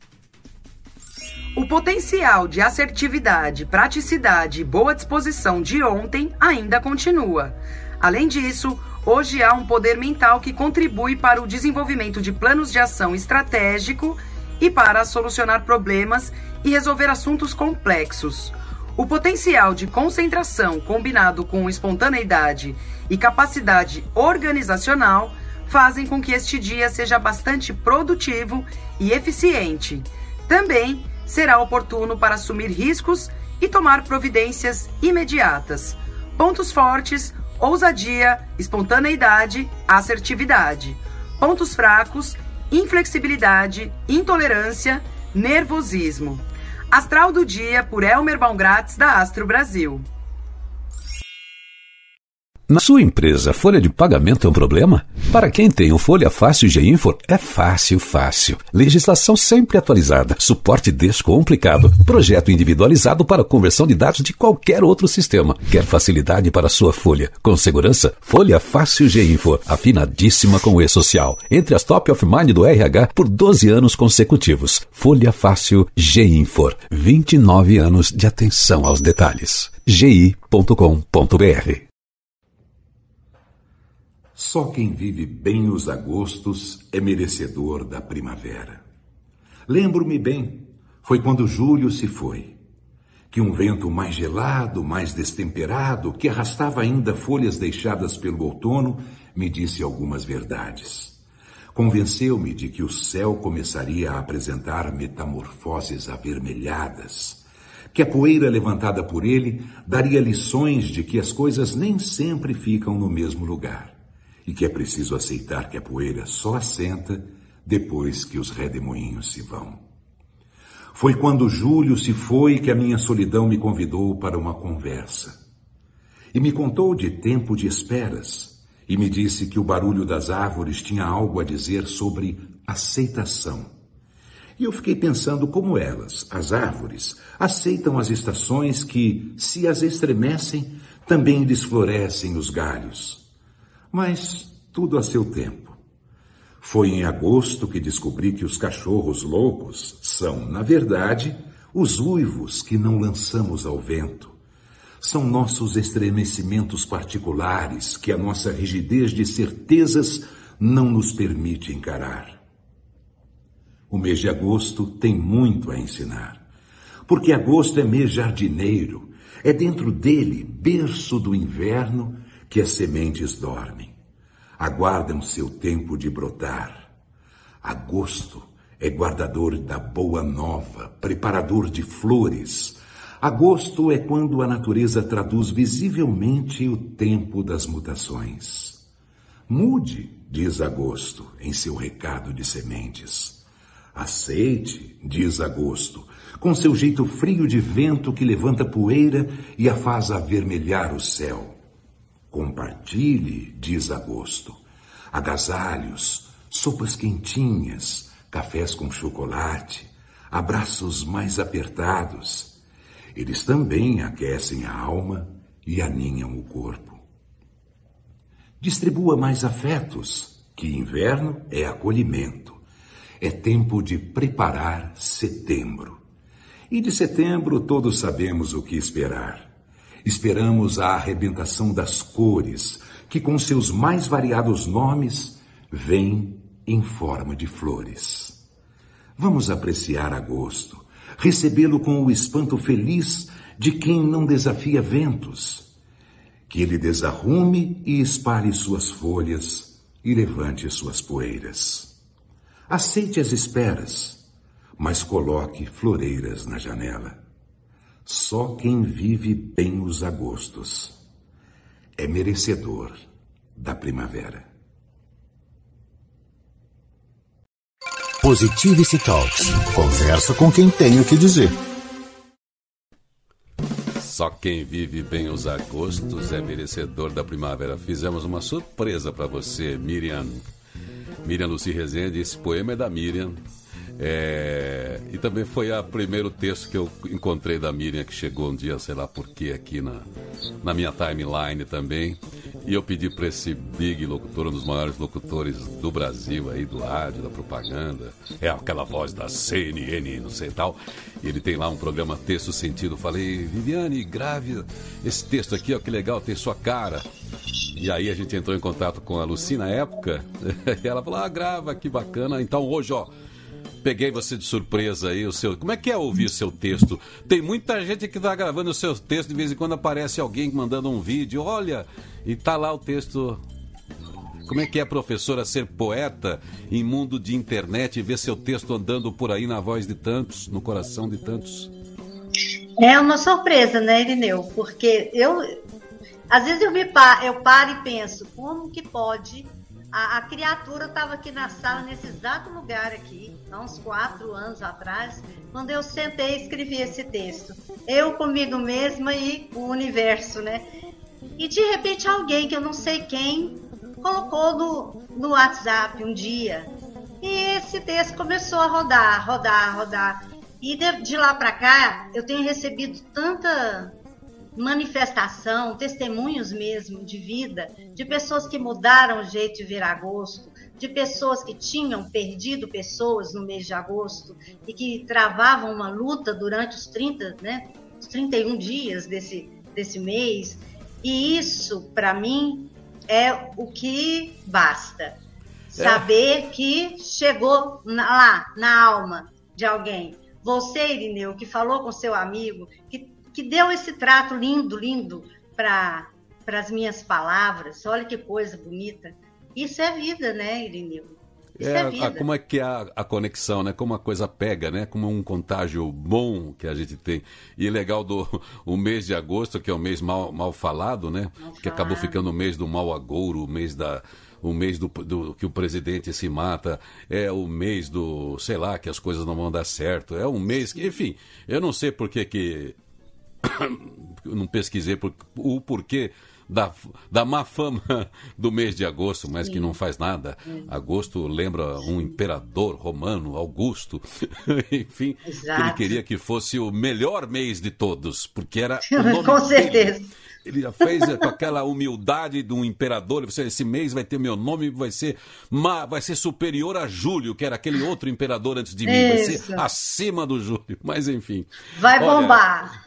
O potencial de assertividade, praticidade e boa disposição de ontem ainda continua. Além disso, hoje há um poder mental que contribui para o desenvolvimento de planos de ação estratégico e para solucionar problemas e resolver assuntos complexos. O potencial de concentração combinado com espontaneidade e capacidade organizacional fazem com que este dia seja bastante produtivo e eficiente. Também será oportuno para assumir riscos e tomar providências imediatas. Pontos fortes: ousadia, espontaneidade, assertividade. Pontos fracos: inflexibilidade, intolerância, nervosismo. Astral do dia por Elmer Baumgratz, da Astro Brasil. Na sua empresa, folha de pagamento é um problema? Para quem tem o Folha Fácil GInfor, é fácil. Legislação sempre atualizada, suporte descomplicado, projeto individualizado para conversão de dados de qualquer outro sistema. Quer facilidade para sua folha? Com segurança, Folha Fácil GInfor, afinadíssima com o E-Social. Entre as top of mind do RH por 12 anos consecutivos. Folha Fácil GInfor, 29 anos de atenção aos detalhes. gi.com.br. Só quem vive bem os agostos é merecedor da primavera. Lembro-me bem, foi quando julho se foi, que um vento mais gelado, mais destemperado, que arrastava ainda folhas deixadas pelo outono, me disse algumas verdades. Convenceu-me de que o céu começaria a apresentar metamorfoses avermelhadas, que a poeira levantada por ele daria lições de que as coisas nem sempre ficam no mesmo lugar. E que é preciso aceitar que a poeira só assenta depois que os redemoinhos se vão. Foi quando julho se foi que a minha solidão me convidou para uma conversa. E me contou de tempo de esperas, e me disse que o barulho das árvores tinha algo a dizer sobre aceitação. E eu fiquei pensando como elas, as árvores, aceitam as estações que, se as estremecem, também desflorescem os galhos. Mas tudo a seu tempo. Foi em agosto que descobri que os cachorros loucos são, na verdade, os uivos que não lançamos ao vento. São nossos estremecimentos particulares que a nossa rigidez de certezas não nos permite encarar. O mês de agosto tem muito a ensinar, porque agosto é mês jardineiro, é dentro dele, berço do inverno, que as sementes dormem, aguardam seu tempo de brotar. Agosto é guardador da boa nova, preparador de flores. Agosto é quando a natureza traduz visivelmente o tempo das mutações. Mude, diz agosto em seu recado de sementes. Aceite, diz agosto, com seu jeito frio de vento que levanta poeira e a faz avermelhar o céu. Compartilhe, diz agosto, agasalhos, sopas quentinhas, cafés com chocolate, abraços mais apertados. Eles também aquecem a alma e aninham o corpo. Distribua mais afetos, que inverno é acolhimento. É tempo de preparar setembro. E de setembro todos sabemos o que esperar. Esperamos a arrebentação das cores, que com seus mais variados nomes, vem em forma de flores. Vamos apreciar agosto, recebê-lo com o espanto feliz de quem não desafia ventos. Que ele desarrume e espalhe suas folhas e levante suas poeiras. Aceite as esperas, mas coloque floreiras na janela. Só quem vive bem os agostos é merecedor da primavera. Positivity Talks. Conversa com quem tem o que dizer. Só quem vive bem os agostos é merecedor da primavera. Fizemos uma surpresa para você, Miriam. Miriam Lucy Rezende, esse poema é da Miriam. E também foi o primeiro texto que eu encontrei da Miriam, que chegou um dia, sei lá porquê, aqui na minha timeline também. E eu pedi para esse big locutor, um dos maiores locutores do Brasil, aí do rádio, da propaganda, é aquela voz da CNN, não sei tal. E ele tem lá um programa Texto Sentido. Falei, Viviane, grave esse texto aqui, ó, que legal, tem sua cara. E aí a gente entrou em contato com a Lucy na época, e ela falou, grava, que bacana. Então hoje, ó, peguei você de surpresa aí, como é que é ouvir seu texto? Tem muita gente que tá gravando o seu texto, de vez em quando aparece alguém mandando um vídeo, olha, e tá lá o texto. Como é que é, professora, ser poeta em mundo de internet e ver seu texto andando por aí na voz de tantos, no coração de tantos? É uma surpresa, né, Irineu? Porque às vezes eu paro e penso, como que pode... A criatura estava aqui na sala, nesse exato lugar aqui, há uns 4 anos atrás, quando eu sentei e escrevi esse texto. Eu comigo mesma e o universo, né? E de repente alguém, que eu não sei quem, colocou no WhatsApp um dia. E esse texto começou a rodar. E de lá para cá, eu tenho recebido tanta manifestação, testemunhos mesmo de vida, de pessoas que mudaram o jeito de ver agosto, de pessoas que tinham perdido pessoas no mês de agosto e que travavam uma luta durante os 31 dias desse mês. E isso, para mim, é o que basta. Saber que chegou lá na alma de alguém. Você, Irineu, que falou com seu amigo, que deu esse trato lindo para as minhas palavras. Olha que coisa bonita. Isso é vida, né, Irineu? Isso é vida. Como é que é a conexão, né? Como a coisa pega, né? Como um contágio bom que a gente tem. E legal o mês de agosto, que é o mês mal falado, né? Que acabou ficando o mês do mau agouro, o mês do que o presidente se mata, é o mês do, sei lá, que as coisas não vão dar certo. É um mês que, enfim, eu não sei por que eu não pesquisei o porquê da má fama do mês de agosto, mas que não faz nada. Agosto lembra um imperador romano, Augusto. Enfim, ele queria que fosse o melhor mês de todos, porque era o nome com certeza. Dele. Ele já fez com aquela humildade de um imperador. Esse mês vai ter meu nome, vai ser superior a Júlio, que era aquele outro imperador antes de mim. Vai ser acima do Júlio. Mas enfim. Vai bombar.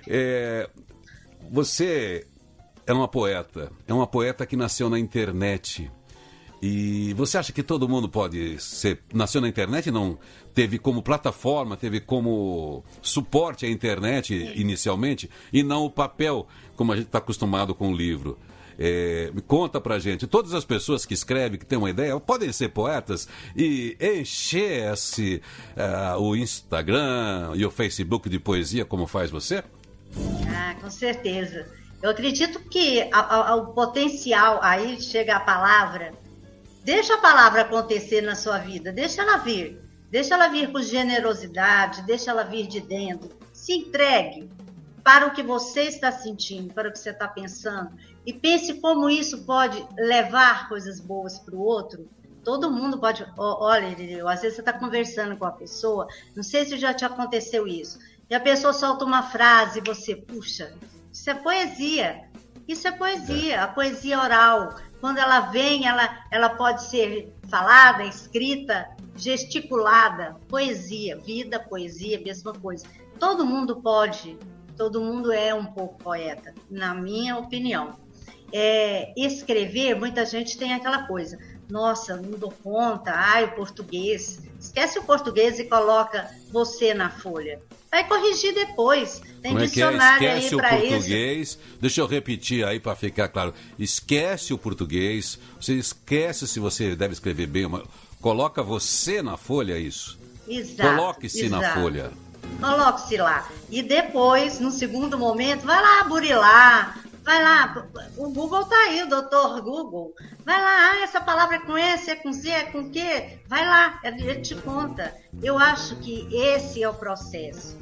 Você é uma poeta que nasceu na internet. E você acha que todo mundo pode ser... Nasceu na internet, não teve como plataforma, teve como suporte a internet inicialmente, e não o papel, como a gente está acostumado com o livro. Conta pra gente, todas as pessoas que escrevem, que têm uma ideia, podem ser poetas e encher o Instagram e o Facebook de poesia, como faz você? Com certeza. Eu acredito que o potencial, aí chega a palavra... Deixa a palavra acontecer na sua vida, deixa ela vir. Deixa ela vir com generosidade, deixa ela vir de dentro. Se entregue para o que você está sentindo, para o que você está pensando. E pense como isso pode levar coisas boas para o outro. Todo mundo pode... Olha, às vezes você está conversando com a pessoa, não sei se já te aconteceu isso, e a pessoa solta uma frase e você, puxa, isso é poesia. Isso é poesia, a poesia oral. Quando ela vem, ela pode ser falada, escrita, gesticulada. Poesia, vida, poesia, mesma coisa. Todo mundo pode, todo mundo é um pouco poeta, na minha opinião. Escrever, muita gente tem aquela coisa, nossa, não dou conta, o português. Esquece o português e coloca você na folha. Vai corrigir depois. Tem Como dicionário Esquece aí para isso. o português. Deixa eu repetir aí para ficar claro. Esquece o português. Você esquece se você deve escrever bem. Coloca você na folha, isso. Exato. Coloque-se na folha. Coloque-se lá. E depois, no segundo momento, vai lá burilar. Vai lá, o Google tá aí, o doutor Google. Vai lá, essa palavra é com S, é com Z, é com quê? Vai lá, ele te conta. Eu acho que esse é o processo.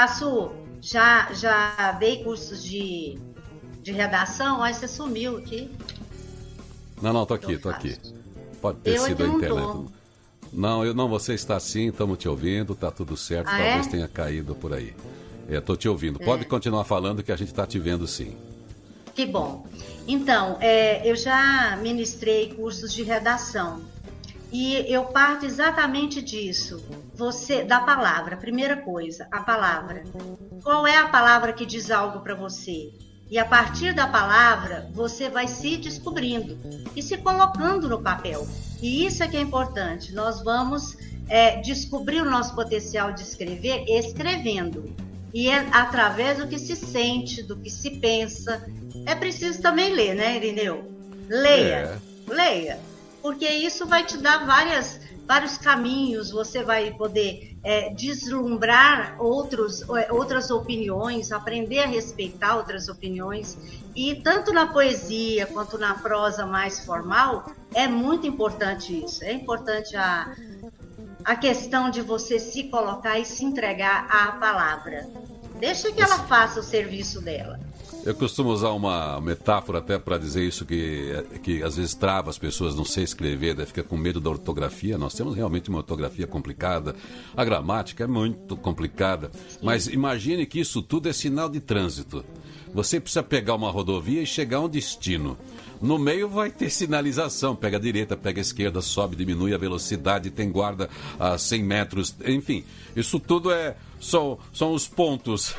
Já dei cursos de redação, aí você sumiu aqui. Não, tô aqui. Pode ter sido a internet. Não, você está sim, estamos te ouvindo, tá tudo certo, talvez tenha caído por aí. Tô te ouvindo. Pode continuar falando que a gente está te vendo sim. Que bom. Então, eu já ministrei cursos de redação e eu parto exatamente disso. Da palavra, primeira coisa, a palavra. Qual é a palavra que diz algo para você? E a partir da palavra, você vai se descobrindo e se colocando no papel. E isso é que é importante. Nós vamos descobrir o nosso potencial de escrever escrevendo. E é através do que se sente, do que se pensa. É preciso também ler, né, Irineu? Leia. Porque isso vai te dar vários caminhos, você vai poder deslumbrar outras opiniões, aprender a respeitar outras opiniões. E tanto na poesia quanto na prosa mais formal, é muito importante isso. É importante a questão de você se colocar e se entregar à palavra. Deixa que ela faça o serviço dela. Eu costumo usar uma metáfora até para dizer isso, que às vezes trava as pessoas, não sei escrever, daí fica com medo da ortografia. Nós temos realmente uma ortografia complicada, a gramática é muito complicada. Mas imagine que isso tudo é sinal de trânsito. Você precisa pegar uma rodovia e chegar a um destino. No meio vai ter sinalização, pega a direita, pega a esquerda, sobe, diminui a velocidade, tem guarda a 100 metros, enfim. Isso tudo são os pontos,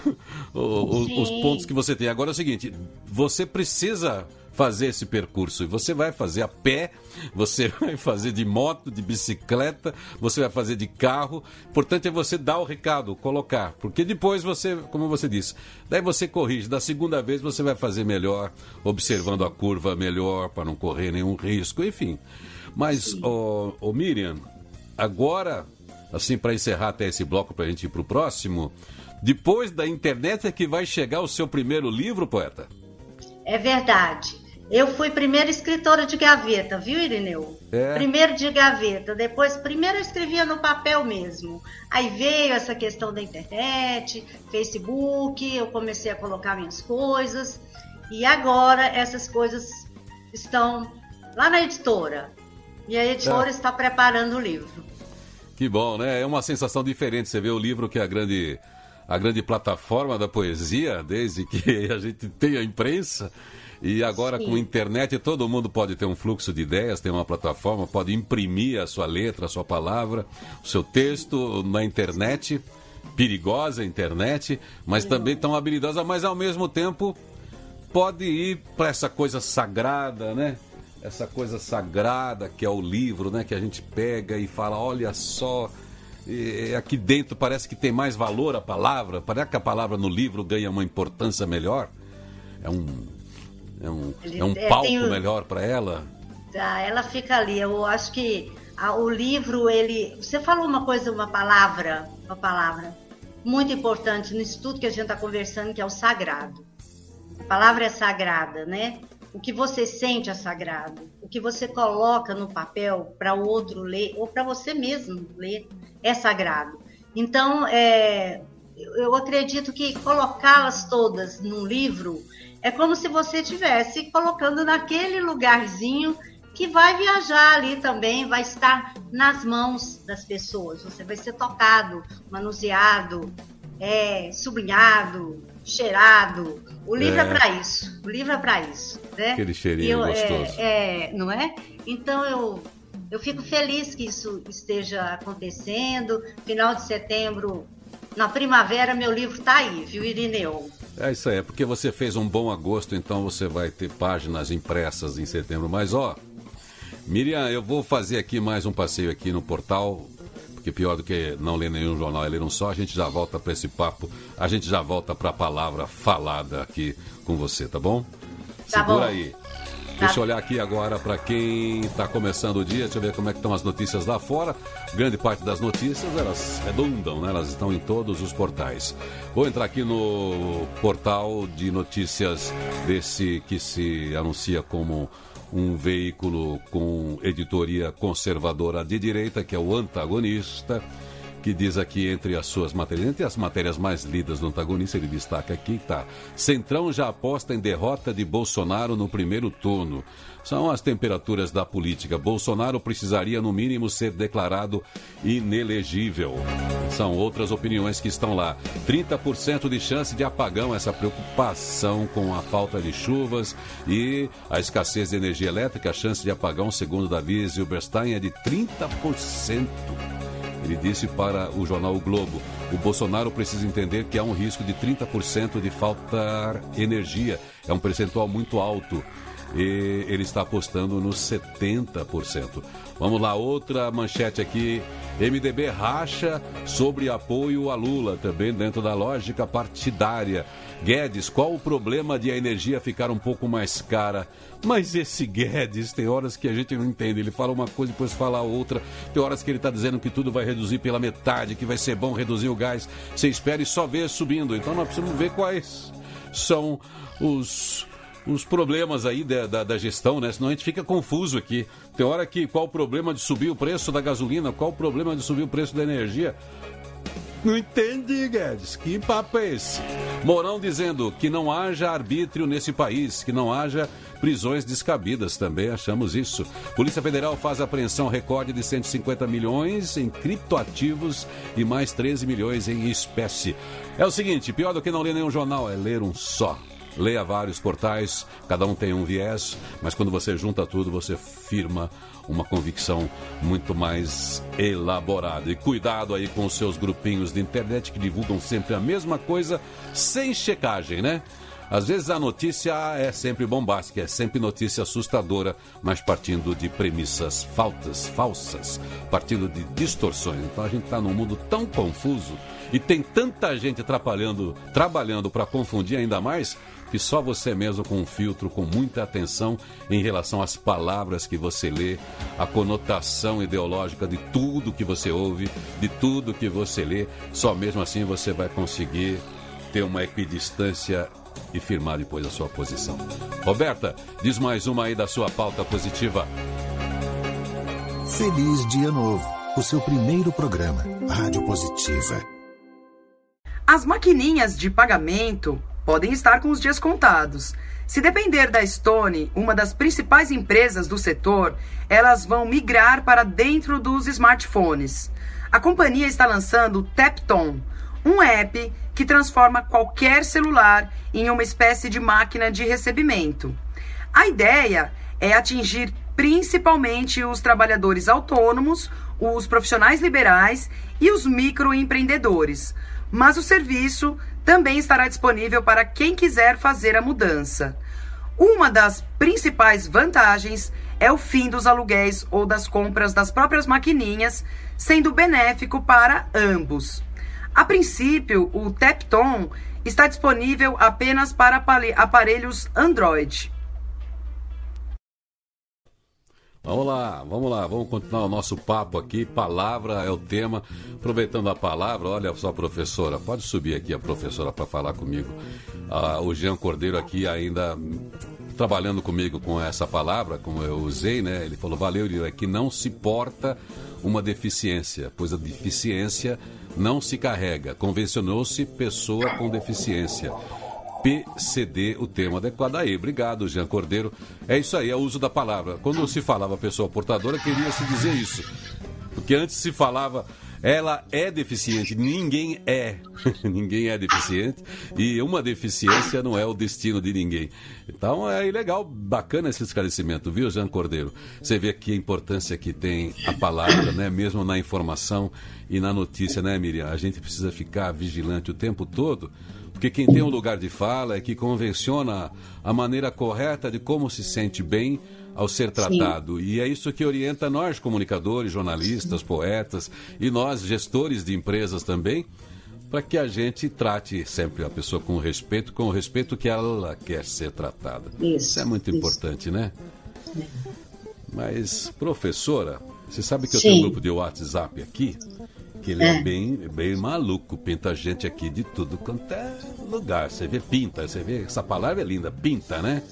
os pontos que você tem. Agora é o seguinte, você precisa fazer esse percurso, e você vai fazer a pé, você vai fazer de moto, de bicicleta, você vai fazer de carro. Importante é você dar o recado, colocar, porque depois você, como você disse, daí você corrige, da segunda vez você vai fazer melhor, observando a curva melhor, para não correr nenhum risco, enfim. Mas, Miriam, agora, assim, para encerrar até esse bloco, para a gente ir para o próximo, depois da internet é que vai chegar o seu primeiro livro, poeta? É verdade. Eu fui primeira escritora de gaveta, viu, Irineu? Primeiro de gaveta, depois, primeiro eu escrevia no papel mesmo. Aí veio essa questão da internet, Facebook, eu comecei a colocar minhas coisas. E agora essas coisas estão lá na editora. E a editora está preparando o livro. Que bom, né? É uma sensação diferente. Você vê o livro que é a grande plataforma da poesia, desde que a gente tem a imprensa. E agora com a internet todo mundo pode ter um fluxo de ideias, tem uma plataforma, pode imprimir a sua letra, a sua palavra, o seu texto na internet, perigosa a internet, mas também tão habilidosa, mas ao mesmo tempo pode ir para essa coisa sagrada, né? Essa coisa sagrada que é o livro, né? Que a gente pega e fala, olha só, aqui dentro parece que tem mais valor a palavra, parece que a palavra no livro ganha uma importância melhor, é um palco melhor para ela. Ela fica ali. Eu acho que o livro, você falou uma palavra muito importante nisso tudo que a gente está conversando, que é o sagrado. A palavra é sagrada, né? O que você sente é sagrado. O que você coloca no papel para o outro ler, ou para você mesmo ler, é sagrado. Então, eu acredito que colocá-las todas num livro é como se você estivesse colocando naquele lugarzinho que vai viajar ali também, vai estar nas mãos das pessoas. Você vai ser tocado, manuseado, sublinhado, cheirado. O livro é para isso. O livro é para isso, né? Aquele cheirinho gostoso. Não é? Então eu fico feliz que isso esteja acontecendo. Final de setembro, na primavera, meu livro está aí, viu, Irineu? É isso aí, porque você fez um bom agosto, então você vai ter páginas impressas em setembro. Mas, Miriam, eu vou fazer aqui mais um passeio aqui no portal, porque pior do que não ler nenhum jornal é ler um só. A gente já volta para esse papo, a gente já volta para a palavra falada aqui com você, tá bom? Tá Segura bom. aí. Deixa eu olhar aqui agora para quem está começando o dia. Deixa eu ver como é que estão as notícias lá fora. Grande parte das notícias, elas redundam, né? Elas estão em todos os portais. Vou entrar aqui no portal de notícias desse que se anuncia como um veículo com editoria conservadora de direita, que é o Antagonista, que diz aqui entre as matérias mais lidas do Antagonista, ele destaca aqui, tá: Centrão já aposta em derrota de Bolsonaro no primeiro turno. São as temperaturas da política. Bolsonaro precisaria, no mínimo, ser declarado inelegível. São outras opiniões que estão lá. 30% de chance de apagão, essa preocupação com a falta de chuvas e a escassez de energia elétrica. A chance de apagão, segundo Davi Zilberstein, é de 30%. Ele disse para o jornal O Globo: o Bolsonaro precisa entender que há um risco de 30% de faltar energia. É um percentual muito alto. E ele está apostando nos 70%. Vamos lá, outra manchete aqui. MDB racha sobre apoio a Lula, também dentro da lógica partidária. Guedes, qual o problema de a energia ficar um pouco mais cara? Mas esse Guedes, tem horas que a gente não entende. Ele fala uma coisa e depois fala outra. Tem horas que ele está dizendo que tudo vai reduzir pela metade, que vai ser bom reduzir o gás. Você espera e só vê subindo. Então nós precisamos ver quais são os problemas aí da gestão, né? Senão a gente fica confuso aqui. Tem hora que qual o problema de subir o preço da gasolina, qual o problema de subir o preço da energia. Não entendi, Guedes. Que papo é esse? Mourão dizendo que não haja arbítrio nesse país, que não haja prisões descabidas. Também achamos isso. Polícia Federal faz apreensão recorde de 150 milhões em criptoativos e mais 13 milhões em espécie. É o seguinte, pior do que não ler nenhum jornal é ler um só. Leia vários portais, cada um tem um viés, mas quando você junta tudo, você firma uma convicção muito mais elaborada. E cuidado aí com os seus grupinhos de internet que divulgam sempre a mesma coisa, sem checagem, né? Às vezes a notícia é sempre bombástica, é sempre notícia assustadora, mas partindo de premissas falsas, partindo de distorções. Então a gente está num mundo tão confuso e tem tanta gente trabalhando para confundir ainda mais, que só você mesmo com um filtro, com muita atenção em relação às palavras que você lê, a conotação ideológica de tudo que você ouve, de tudo que você lê, só mesmo assim você vai conseguir ter uma equidistância e firmar depois a sua posição. Roberta, diz mais uma aí da sua pauta positiva. Feliz Dia Novo, o seu primeiro programa, Rádio Positiva. As maquininhas de pagamento podem estar com os dias contados. Se depender da Stone, uma das principais empresas do setor, elas vão migrar para dentro dos smartphones. A companhia está lançando o TapTon, um app que transforma qualquer celular em uma espécie de máquina de recebimento. A ideia é atingir principalmente os trabalhadores autônomos, os profissionais liberais e os microempreendedores. Mas o serviço também estará disponível para quem quiser fazer a mudança. Uma das principais vantagens é o fim dos aluguéis ou das compras das próprias maquininhas, sendo benéfico para ambos. A princípio, o TapTon está disponível apenas para aparelhos Android. Vamos lá, vamos continuar o nosso papo aqui. Palavra é o tema. Aproveitando a palavra, olha só, professora, pode subir aqui a professora para falar comigo. O Jean Cordeiro aqui ainda trabalhando comigo com essa palavra, como eu usei, né? Ele falou, valeu, é que não se porta uma deficiência, pois a deficiência não se carrega. Convencionou-se pessoa com deficiência. PCD, o termo adequado. Aí, obrigado, Jean Cordeiro. É isso aí, é o uso da palavra. Quando se falava pessoa portadora, queria se dizer isso. Porque antes se falava, ela é deficiente. Ninguém é. Ninguém é deficiente. E uma deficiência não é o destino de ninguém. Então é legal, bacana esse esclarecimento, viu, Jean Cordeiro? Você vê aqui a importância que tem a palavra, né? Mesmo na informação e na notícia, né, Miriam? A gente precisa ficar vigilante o tempo todo. Porque quem tem um lugar de fala é que convenciona a maneira correta de como se sente bem ao ser tratado. Sim. E é isso que orienta nós, comunicadores, jornalistas, poetas e nós, gestores de empresas também, para que a gente trate sempre a pessoa com o respeito que ela quer ser tratada. Isso é muito importante, né? Mas, professora, você sabe que eu tenho um grupo de WhatsApp aqui, que ele é bem maluco, pinta gente aqui de tudo quanto é lugar. Você vê, pinta, você vê, essa palavra é linda, pinta, né?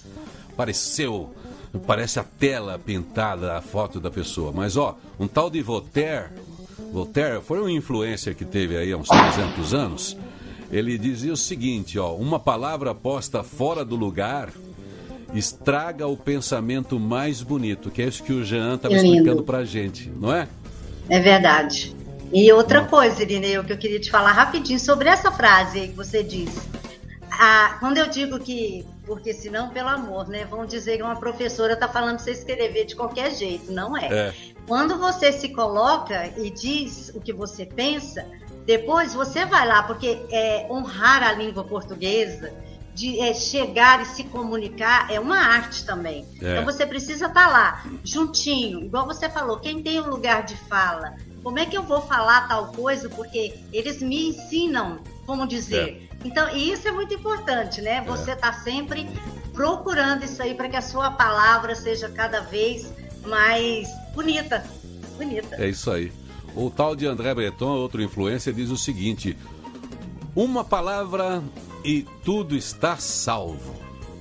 Parece a tela pintada, a foto da pessoa. Mas, um tal de Voltaire foi um influencer que teve aí há uns 300 anos. Ele dizia o seguinte, uma palavra posta fora do lugar estraga o pensamento mais bonito, que é isso que o Jean estava explicando pra gente, não é? É verdade. E outra coisa, Irineu, que eu queria te falar rapidinho sobre essa frase aí que você disse. Quando eu digo que, porque senão, pelo amor, né, vão dizer que uma professora está falando para você escrever de qualquer jeito, não é. Quando você se coloca e diz o que você pensa, depois você vai lá, porque honrar a língua portuguesa, de chegar e se comunicar, é uma arte também. Então você precisa estar lá, juntinho, igual você falou, quem tem um lugar de fala, como é que eu vou falar tal coisa? Porque eles me ensinam como dizer. Então, e isso é muito importante, né? Você está sempre procurando isso aí para que a sua palavra seja cada vez mais bonita. É isso aí. O tal de André Breton, outro influencer, diz o seguinte: uma palavra e tudo está salvo.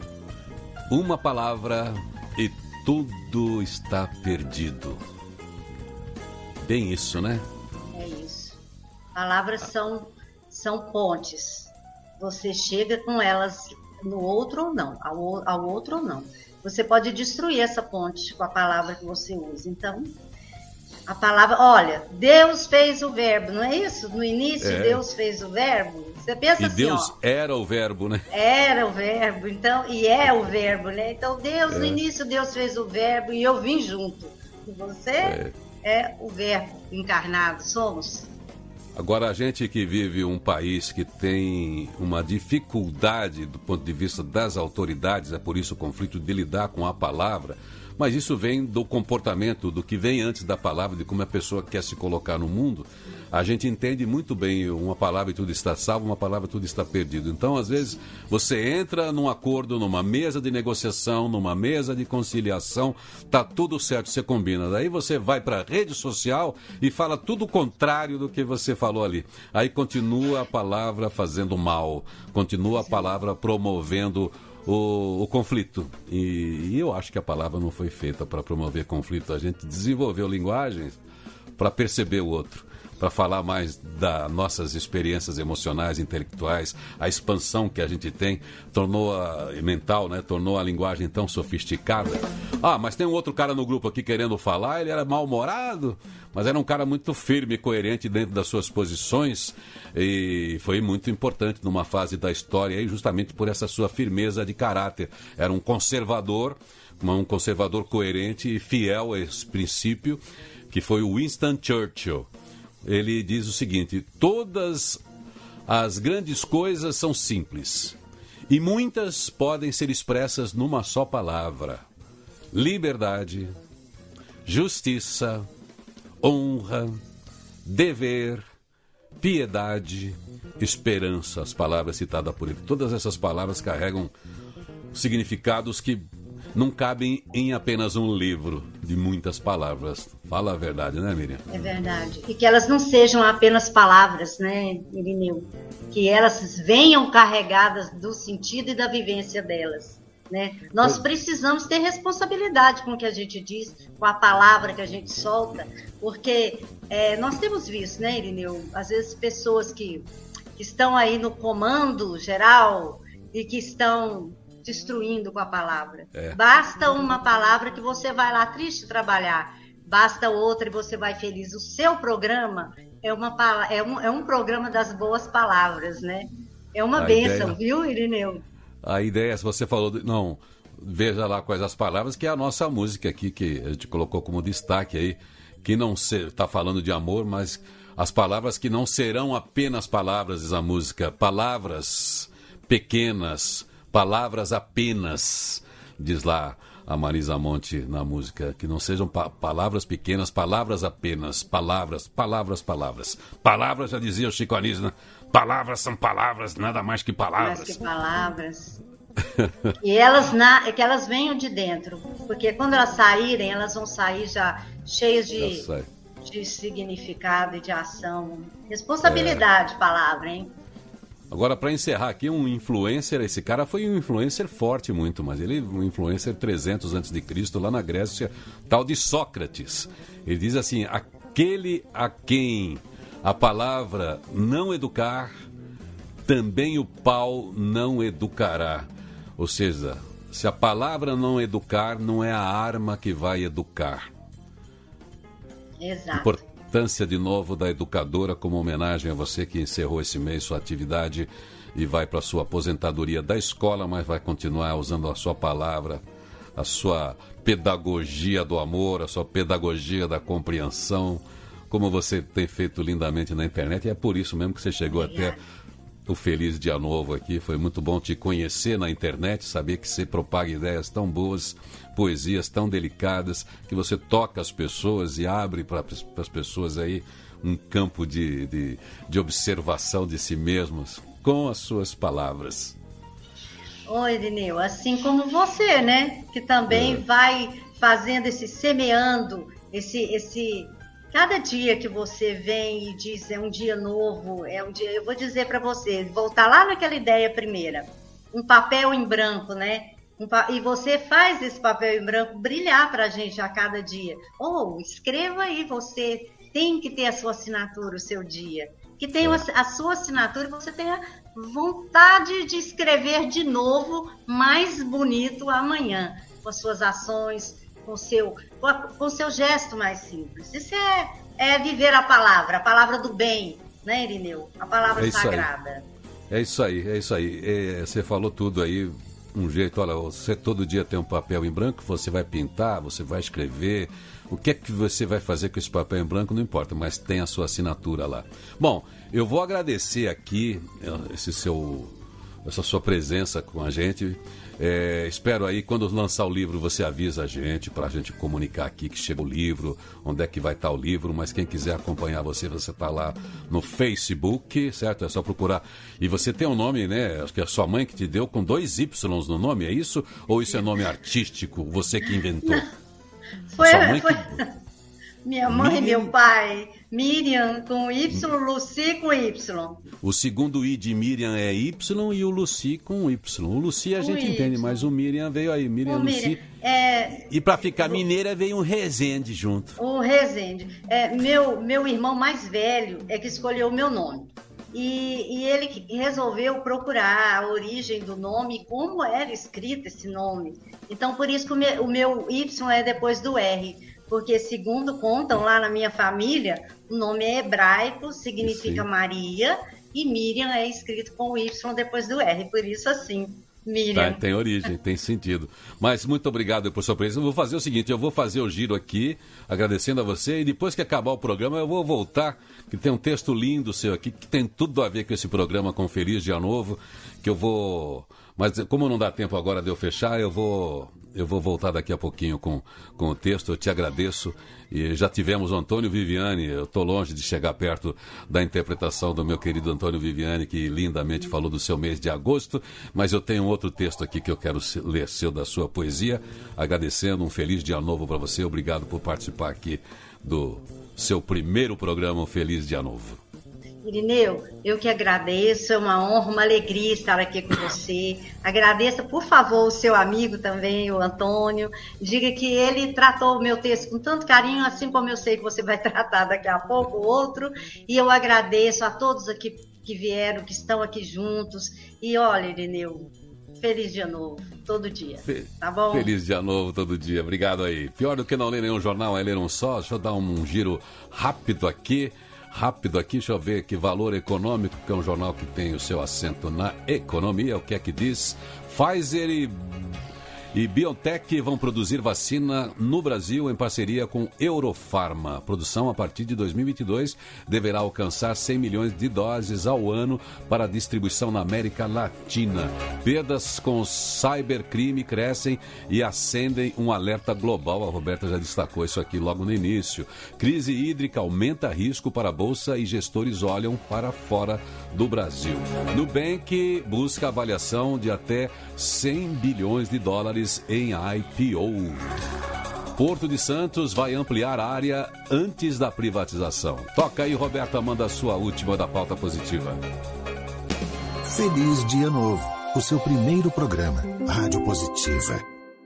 Uma palavra e tudo está perdido. Bem isso, né? É isso. Palavras são pontes. Você chega com elas no outro ou não, ao outro ou não. Você pode destruir essa ponte com a palavra que você usa. Então, a palavra, olha, Deus fez o verbo, não é isso? No início, Deus fez o verbo. Você pensa assim, Deus era o verbo, né? Era o verbo, então, e é o verbo, né? Então, Deus, no início, Deus fez o verbo e eu vim junto. E você é o verbo encarnado, somos. Agora, a gente que vive um país que tem uma dificuldade do ponto de vista das autoridades, é por isso o conflito de lidar com a palavra, mas isso vem do comportamento, do que vem antes da palavra, de como a pessoa quer se colocar no mundo. A gente entende muito bem uma palavra e tudo está salvo, uma palavra e tudo está perdido. Então, às vezes, você entra num acordo, numa mesa de negociação, numa mesa de conciliação, tá tudo certo, você combina. Daí você vai para a rede social e fala tudo o contrário do que você falou ali. Aí continua a palavra fazendo mal, continua a palavra promovendo o conflito. E eu acho que a palavra não foi feita para promover conflito. A gente desenvolveu linguagens para perceber o outro, para falar mais das nossas experiências emocionais, intelectuais, a expansão que a gente tem, tornou mental, né? Tornou a linguagem tão sofisticada. Mas tem um outro cara no grupo aqui querendo falar, ele era mal-humorado, mas era um cara muito firme e coerente dentro das suas posições e foi muito importante numa fase da história, e justamente por essa sua firmeza de caráter. Era um conservador coerente e fiel a esse princípio, que foi o Winston Churchill. Ele diz o seguinte: todas as grandes coisas são simples e muitas podem ser expressas numa só palavra: liberdade, justiça, honra, dever, piedade, esperança. As palavras citadas por ele. Todas essas palavras carregam significados que não cabem em apenas um livro de muitas palavras. Fala a verdade, né, Miriam? É verdade. E que elas não sejam apenas palavras, né, Irineu? Que elas venham carregadas do sentido e da vivência delas. né? Nós precisamos ter responsabilidade com o que a gente diz, com a palavra que a gente solta, porque nós temos visto, né, Irineu, às vezes pessoas que estão aí no comando geral e que estão destruindo com a palavra. Basta uma palavra que você vai lá triste trabalhar, basta outra e você vai feliz. O seu programa é um programa das boas palavras, né? É uma bênção, viu, Irineu? A ideia, se você falou, não, veja lá quais as palavras, que é a nossa música aqui, que a gente colocou como destaque aí, que não está falando de amor, mas as palavras que não serão apenas palavras, diz a música, palavras pequenas, palavras apenas, diz lá a Marisa Monte na música, que não sejam palavras pequenas, palavras apenas, palavras. Palavras, já dizia o Chico Anísio, né? Palavras são palavras, nada mais que palavras. Mais que palavras. E que elas venham de dentro, porque quando elas saírem, elas vão sair já cheias de significado e de ação. Responsabilidade, palavra, hein? Agora, para encerrar aqui, um influencer, esse cara foi um influencer forte muito, mas ele um influencer 300 a.C., lá na Grécia, tal de Sócrates. Ele diz assim, aquele a quem a palavra não educar, também o pau não educará. Ou seja, se a palavra não educar, não é a arma que vai educar. Exato. Importância de novo da educadora, como homenagem a você que encerrou esse mês sua atividade e vai para a sua aposentadoria da escola, mas vai continuar usando a sua palavra, a sua pedagogia do amor, a sua pedagogia da compreensão, como você tem feito lindamente na internet. E é por isso mesmo que você chegou até o Feliz Dia Novo aqui. Foi muito bom te conhecer na internet, saber que você propaga ideias tão boas, poesias tão delicadas, que você toca as pessoas e abre para as pessoas aí um campo de observação de si mesmos com as suas palavras. Oi, Irineu, assim como você, né? Que também vai fazendo semeando esse cada dia que você vem e diz é um dia novo, é um dia, eu vou dizer para você, voltar lá naquela ideia primeira, um papel em branco, né? E você faz esse papel em branco brilhar para a gente a cada dia. Escreva aí, você tem que ter a sua assinatura, o seu dia. Que tenha a sua assinatura e você tenha vontade de escrever de novo, mais bonito amanhã, com as suas ações, com o seu gesto mais simples. Isso é viver a palavra do bem, né, Irineu? A palavra sagrada. É isso aí. Você falou tudo aí, um jeito, olha, você todo dia tem um papel em branco, você vai pintar, você vai escrever, o que é que você vai fazer com esse papel em branco, não importa, mas tem a sua assinatura lá. Bom, eu vou agradecer aqui essa sua presença com a gente. Espero aí, quando lançar o livro, você avisa a gente, para a gente comunicar aqui que chega o livro, onde é que vai estar o livro, mas quem quiser acompanhar você está lá no Facebook, certo? É só procurar. E você tem um nome, né? Acho que é a sua mãe que te deu, com 2 Ys no nome, é isso? Ou isso é nome artístico, você que inventou? Foi. Minha mãe e meu pai, Miriam com Y, Lucy com Y. O segundo I de Miriam é Y e o Lucy com Y. O Lucy a gente entende, mas o Miriam veio aí, Miriam Lucy. E para ficar mineira veio um Rezende junto. O Rezende. Meu irmão mais velho é que escolheu o meu nome. E ele resolveu procurar a origem do nome, como era escrito esse nome. Então, por isso que o meu Y é depois do R. Porque, segundo contam lá na minha família, o nome é hebraico, significa Maria, e Miriam é escrito com o Y depois do R. Por isso, assim, Miriam. Tem origem, tem sentido. Mas muito obrigado por sua presença. Eu vou fazer o seguinte, eu vou fazer o giro aqui, agradecendo a você, e depois que acabar o programa, eu vou voltar, que tem um texto lindo seu aqui, que tem tudo a ver com esse programa, com Feliz Dia Novo, que eu vou... Mas como não dá tempo agora de eu fechar, eu vou voltar daqui a pouquinho com o texto. Eu te agradeço. E já tivemos o Antônio Viviani. Eu estou longe de chegar perto da interpretação do meu querido Antônio Viviani, que lindamente falou do seu mês de agosto. Mas eu tenho outro texto aqui que eu quero ler da sua poesia. Agradecendo, um feliz dia novo para você. Obrigado por participar aqui do seu primeiro programa, um Feliz Dia Novo. Irineu, eu que agradeço, é uma honra, uma alegria estar aqui com você. Agradeça, por favor, o seu amigo também, o Antônio. Diga que ele tratou o meu texto com tanto carinho, assim como eu sei que você vai tratar daqui a pouco o outro. E eu agradeço a todos aqui que vieram, que estão aqui juntos. E olha, Irineu, feliz dia novo, todo dia, tá bom? Feliz dia novo todo dia, obrigado aí. Pior do que não ler nenhum jornal é ler um só. Deixa eu dar um giro rápido aqui, deixa eu ver aqui, Valor Econômico, que é um jornal que tem o seu assento na economia. O que é que diz? Pfizer e BioNTech vão produzir vacina no Brasil em parceria com Eurofarma. A produção, a partir de 2022, deverá alcançar 100 milhões de doses ao ano para distribuição na América Latina. Perdas com cybercrime crescem e acendem um alerta global. A Roberta já destacou isso aqui logo no início. Crise hídrica aumenta risco para a Bolsa e gestores olham para fora do Brasil. Nubank busca avaliação de até 100 bilhões de dólares em IPO. Porto de Santos vai ampliar a área antes da privatização. Toca aí, Roberta, manda a sua última da pauta positiva. Feliz Dia Novo, o seu primeiro programa, Rádio Positiva.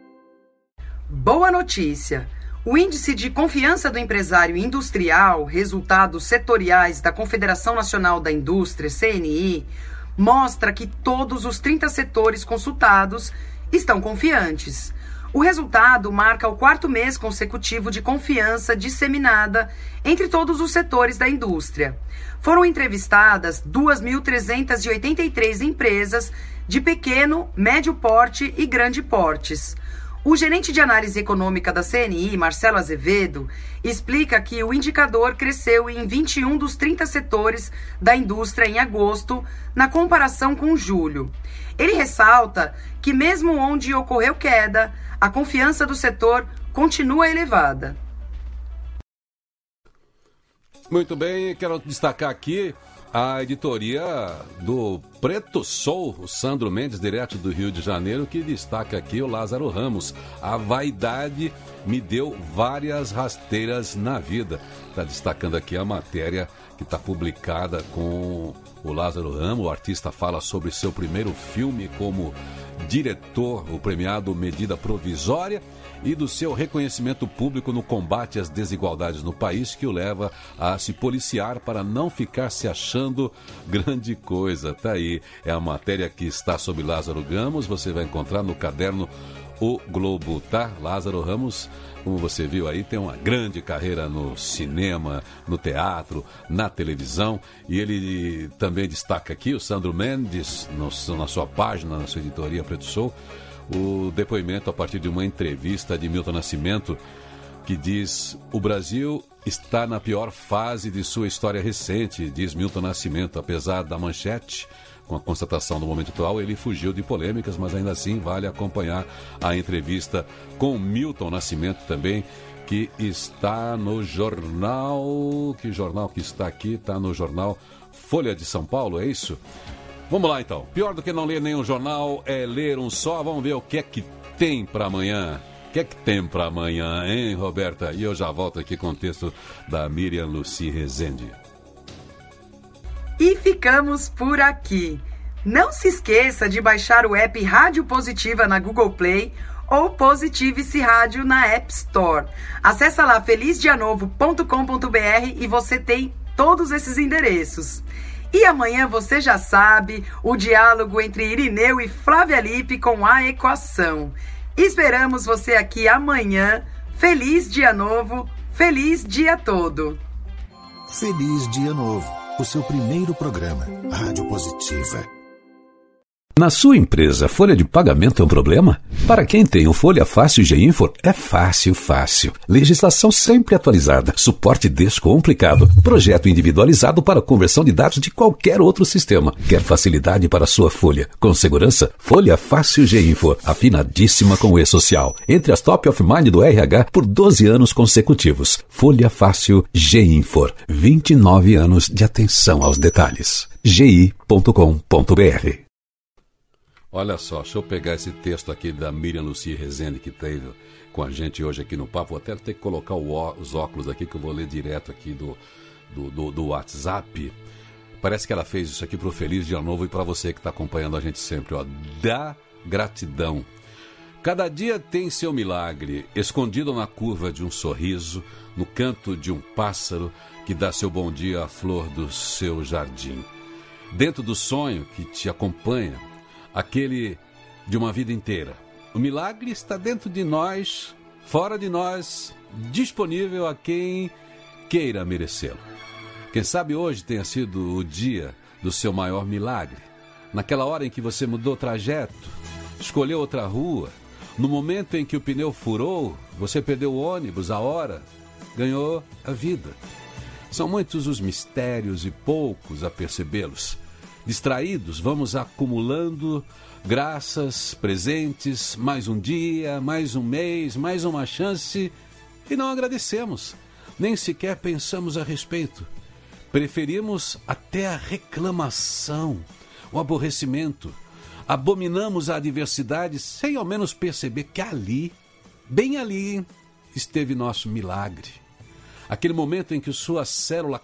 Boa notícia! O Índice de Confiança do Empresário Industrial, resultados setoriais da Confederação Nacional da Indústria, CNI, mostra que todos os 30 setores consultados estão confiantes. O resultado marca o 4º mês consecutivo de confiança disseminada entre todos os setores da indústria. Foram entrevistadas 2.383 empresas de pequeno, médio porte e grande portes. O gerente de análise econômica da CNI, Marcelo Azevedo, explica que o indicador cresceu em 21 dos 30 setores da indústria em agosto, na comparação com julho. Ele ressalta que, mesmo onde ocorreu queda, a confiança do setor continua elevada. Muito bem, quero destacar aqui a editoria do Preto Soul, o Sandro Mendes, direto do Rio de Janeiro, que destaca aqui o Lázaro Ramos. A vaidade me deu várias rasteiras na vida. Está destacando aqui a matéria que está publicada com o Lázaro Ramos. O artista fala sobre seu primeiro filme como diretor, o premiado Medida Provisória, e do seu reconhecimento público no combate às desigualdades no país, que o leva a se policiar para não ficar se achando grande coisa. Tá aí, é a matéria que está sobre Lázaro Ramos, você vai encontrar no caderno O Globo, tá? Lázaro Ramos, como você viu aí, tem uma grande carreira no cinema, no teatro, na televisão, e ele também destaca aqui, o Sandro Mendes, na sua página, na sua editoria Preto Soul, o depoimento a partir de uma entrevista de Milton Nascimento, que diz: o Brasil está na pior fase de sua história recente, diz Milton Nascimento. Apesar da manchete, com a constatação do momento atual, ele fugiu de polêmicas, mas ainda assim vale acompanhar a entrevista com Milton Nascimento também, que está no jornal... Que jornal que está aqui? Está no jornal Folha de São Paulo, é isso? Vamos lá então. Pior do que não ler nenhum jornal é ler um só. Vamos ver o que é que tem para amanhã. O que é que tem para amanhã, hein, Roberta? E eu já volto aqui com o texto da Miriam Lucy Rezende. E ficamos por aqui. Não se esqueça de baixar o app Rádio Positiva na Google Play ou Positivice Rádio na App Store. Acesse lá felizdianovo.com.br e você tem todos esses endereços. E amanhã você já sabe, o diálogo entre Irineu e Flávia Lippe com a equação. Esperamos você aqui amanhã. Feliz dia novo, feliz dia todo. Feliz Dia Novo, o seu primeiro programa, Rádio Positiva. Na sua empresa, folha de pagamento é um problema? Para quem tem o Folha Fácil GeInfor, é fácil, fácil. Legislação sempre atualizada, suporte descomplicado, projeto individualizado para conversão de dados de qualquer outro sistema. Quer facilidade para sua folha? Com segurança, Folha Fácil GeInfor, afinadíssima com o E-Social. Entre as top of mind do RH por 12 anos consecutivos. Folha Fácil GeInfor, 29 anos de atenção aos detalhes. gi.com.br. Olha só, deixa eu pegar esse texto aqui da Miriam Lucy Rezende, que esteve com a gente hoje aqui no papo. Vou até ter que colocar os óculos aqui, que eu vou ler direto aqui do WhatsApp. Parece que ela fez isso aqui pro Feliz Dia Novo e para você que está acompanhando a gente sempre, ó. Da gratidão. Cada dia tem seu milagre, escondido na curva de um sorriso, no canto de um pássaro que dá seu bom dia à flor do seu jardim. Dentro do sonho que te acompanha, aquele de uma vida inteira. O milagre está dentro de nós, fora de nós, disponível a quem queira merecê-lo. Quem sabe hoje tenha sido o dia do seu maior milagre. Naquela hora em que você mudou o trajeto, escolheu outra rua, no momento em que o pneu furou, você perdeu o ônibus, a hora, ganhou a vida. São muitos os mistérios e poucos a percebê-los. Distraídos, vamos acumulando graças, presentes, mais um dia, mais um mês, mais uma chance e não agradecemos, nem sequer pensamos a respeito. Preferimos até a reclamação, o aborrecimento. Abominamos a adversidade sem ao menos perceber que ali, bem ali, esteve nosso milagre. Aquele momento em que sua célula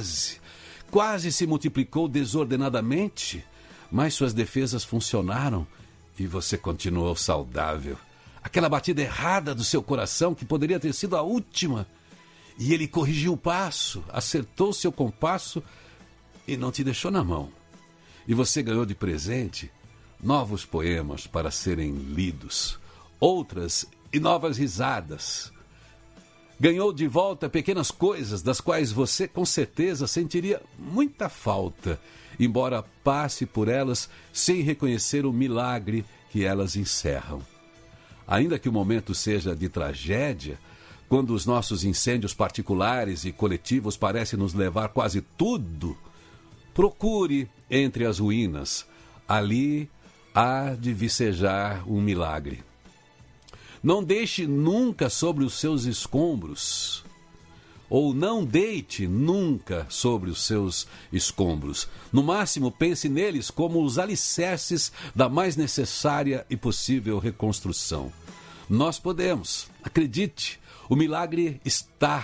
quase se multiplicou desordenadamente, mas suas defesas funcionaram e você continuou saudável. Aquela batida errada do seu coração que poderia ter sido a última, e ele corrigiu o passo, acertou seu compasso e não te deixou na mão. E você ganhou de presente novos poemas para serem lidos, outras e novas risadas. Ganhou de volta pequenas coisas das quais você com certeza sentiria muita falta, embora passe por elas sem reconhecer o milagre que elas encerram. Ainda que o momento seja de tragédia, quando os nossos incêndios particulares e coletivos parecem nos levar quase tudo, procure entre as ruínas. Ali há de vicejar um milagre. Não deixe nunca sobre os seus escombros, ou não deite nunca sobre os seus escombros. No máximo, pense neles como os alicerces da mais necessária e possível reconstrução. Nós podemos, acredite, o milagre está,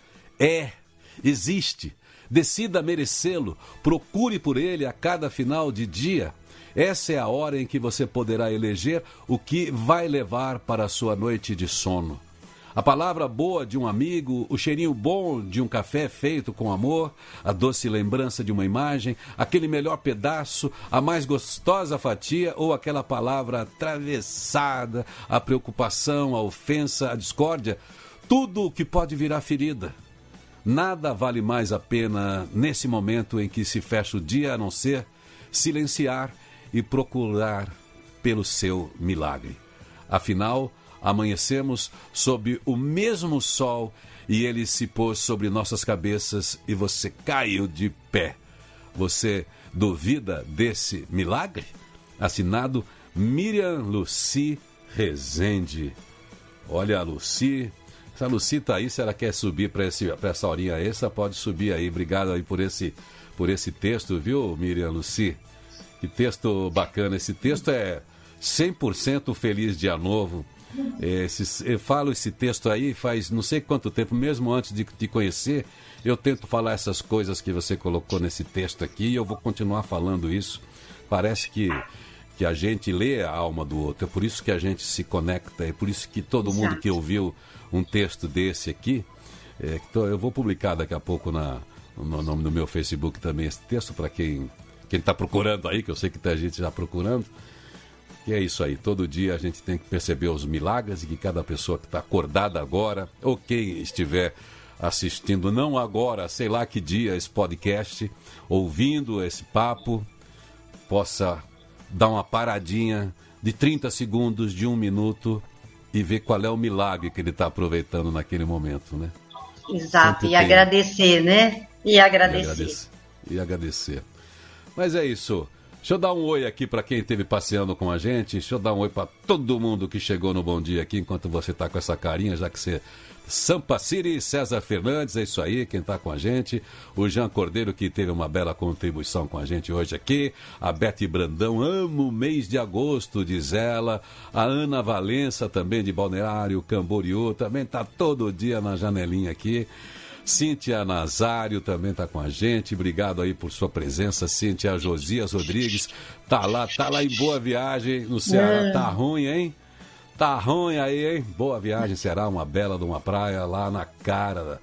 existe. Decida merecê-lo, procure por ele a cada final de dia. Essa é a hora em que você poderá eleger o que vai levar para a sua noite de sono. A palavra boa de um amigo, o cheirinho bom de um café feito com amor, a doce lembrança de uma imagem, aquele melhor pedaço, a mais gostosa fatia ou aquela palavra atravessada, a preocupação, a ofensa, a discórdia, tudo o que pode virar ferida. Nada vale mais a pena nesse momento em que se fecha o dia a não ser silenciar e procurar pelo seu milagre. Afinal, amanhecemos sob o mesmo sol e ele se pôs sobre nossas cabeças e você caiu de pé. Você duvida desse milagre? Assinado Miriam Lucy Rezende. Olha a Lucy. Se a Lucy tá aí, se ela quer subir para essa horinha extra, pode subir aí. Obrigado aí por esse texto, viu, Miriam Lucy? Que texto bacana. Esse texto é 100% Feliz Dia Novo. Eu falo esse texto aí faz não sei quanto tempo, mesmo antes de te conhecer, eu tento falar essas coisas que você colocou nesse texto aqui e eu vou continuar falando isso. Parece que a gente lê a alma do outro, é por isso que a gente se conecta, é por isso que todo mundo que ouviu um texto desse aqui, eu vou publicar daqui a pouco no meu Facebook também esse texto para quem está procurando aí, que eu sei que tem gente já procurando. Que é isso aí, todo dia a gente tem que perceber os milagres e que cada pessoa que está acordada agora, ou quem estiver assistindo, não agora, sei lá que dia, esse podcast, ouvindo esse papo, possa dar uma paradinha de 30 segundos, de 1 minuto e ver qual é o milagre que ele está aproveitando naquele momento, né? Exato, e agradecer, né? E agradecer. Mas é isso. Deixa eu dar um oi aqui para quem esteve passeando com a gente. Deixa eu dar um oi para todo mundo que chegou no Bom Dia aqui, enquanto você está com essa carinha, já que você... Sampa City, César Fernandes, é isso aí, quem está com a gente. O Jean Cordeiro, que teve uma bela contribuição com a gente hoje aqui. A Bete Brandão, amo o mês de agosto, diz ela. A Ana Valença, também de Balneário Camboriú, também está todo dia na janelinha aqui. Cíntia Nazário também está com a gente. Obrigado aí por sua presença. Cíntia Josias Rodrigues tá lá em Boa Viagem, no Ceará. Tá ruim, hein? Tá ruim aí, hein? Boa Viagem, Ceará, uma bela de uma praia lá na cara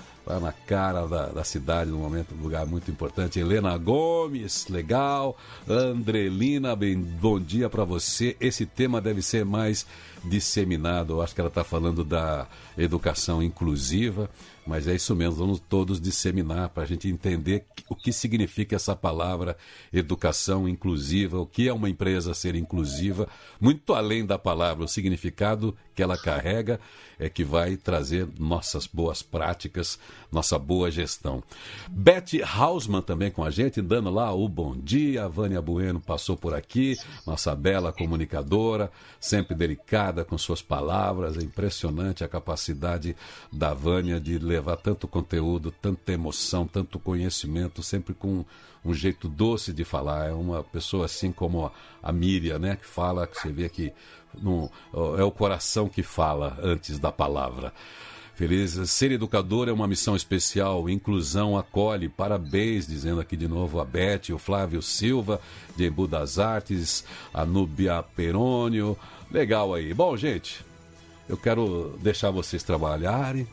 da cidade, num momento, um lugar muito importante. Helena Gomes, legal. Andrelina, bom dia para você. Esse tema deve ser mais disseminado. Eu acho que ela está falando da educação inclusiva, mas é isso mesmo, vamos todos disseminar para a gente entender o que significa essa palavra educação inclusiva, o que é uma empresa ser inclusiva, muito além da palavra, o significado que ela carrega é que vai trazer nossas boas práticas, nossa boa gestão. Beth Hausmann também com a gente, dando lá o bom dia. A Vânia Bueno passou por aqui, nossa bela comunicadora, sempre delicada com suas palavras. É impressionante a capacidade da Vânia de levar tanto conteúdo, tanta emoção, tanto conhecimento, sempre com um jeito doce de falar. É uma pessoa assim como a Miriam, né, que fala, que você vê que é o coração que fala antes da palavra. Feliz. Ser educador é uma missão especial, inclusão acolhe. Parabéns, dizendo aqui de novo a Beth, o Flávio Silva, de Embu das Artes, a Núbia Perônio. Legal aí. Bom, gente, eu quero deixar vocês trabalharem.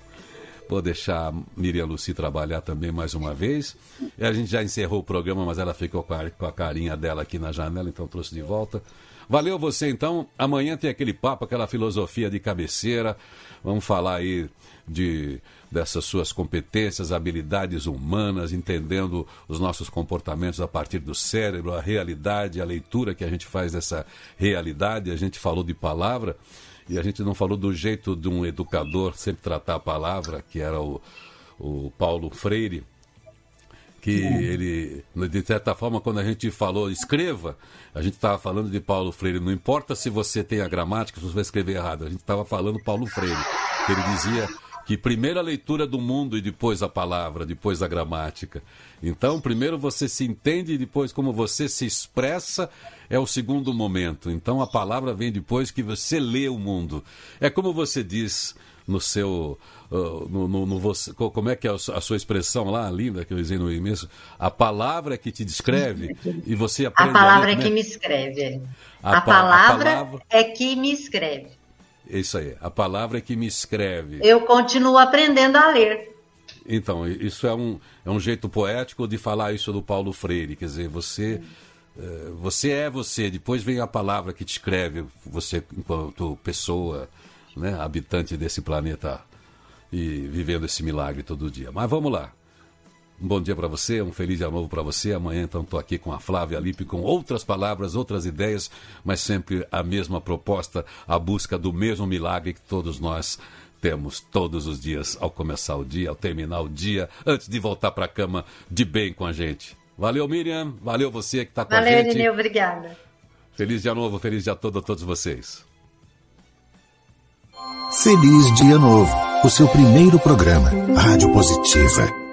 Vou deixar a Miriam Lucy trabalhar também mais uma vez. E a gente já encerrou o programa, mas ela ficou com a carinha dela aqui na janela, então trouxe de volta. Valeu você, então. Amanhã tem aquele papo, aquela filosofia de cabeceira. Vamos falar aí dessas suas competências, habilidades humanas, entendendo os nossos comportamentos a partir do cérebro, a realidade, a leitura que a gente faz dessa realidade. A gente falou de palavra e a gente não falou do jeito de um educador sempre tratar a palavra, que era o Paulo Freire, que ele, de certa forma, quando a gente falou escreva, a gente estava falando de Paulo Freire. Não importa se você tem a gramática, se você vai escrever errado. A gente estava falando Paulo Freire, que ele dizia que primeiro a leitura do mundo e depois a palavra, depois a gramática. Então, primeiro você se entende e depois como você se expressa é o segundo momento. Então, a palavra vem depois que você lê o mundo. É como você diz no seu... como é que é a sua expressão lá, linda, que eu usei no início? A palavra é que te descreve e você aprende... A palavra é que me escreve. A palavra é que me escreve. Isso aí, a palavra é que me escreve. Eu continuo aprendendo a ler. Então, isso é um jeito poético de falar isso do Paulo Freire. Quer dizer, você é você, depois vem a palavra que te escreve, você enquanto pessoa, né, habitante desse planeta e vivendo esse milagre todo dia. Mas vamos lá. Um bom dia para você, um feliz dia novo para você. Amanhã, então, estou aqui com a Flávia Lippe, com outras palavras, outras ideias, mas sempre a mesma proposta, a busca do mesmo milagre que todos nós temos todos os dias, ao começar o dia, ao terminar o dia, antes de voltar para a cama de bem com a gente. Valeu, Miriam. Valeu você que está com a gente. Valeu, Irineu. Obrigada. Feliz dia novo, feliz dia todo a todos vocês. Feliz Dia Novo, o seu primeiro programa, Rádio Positiva.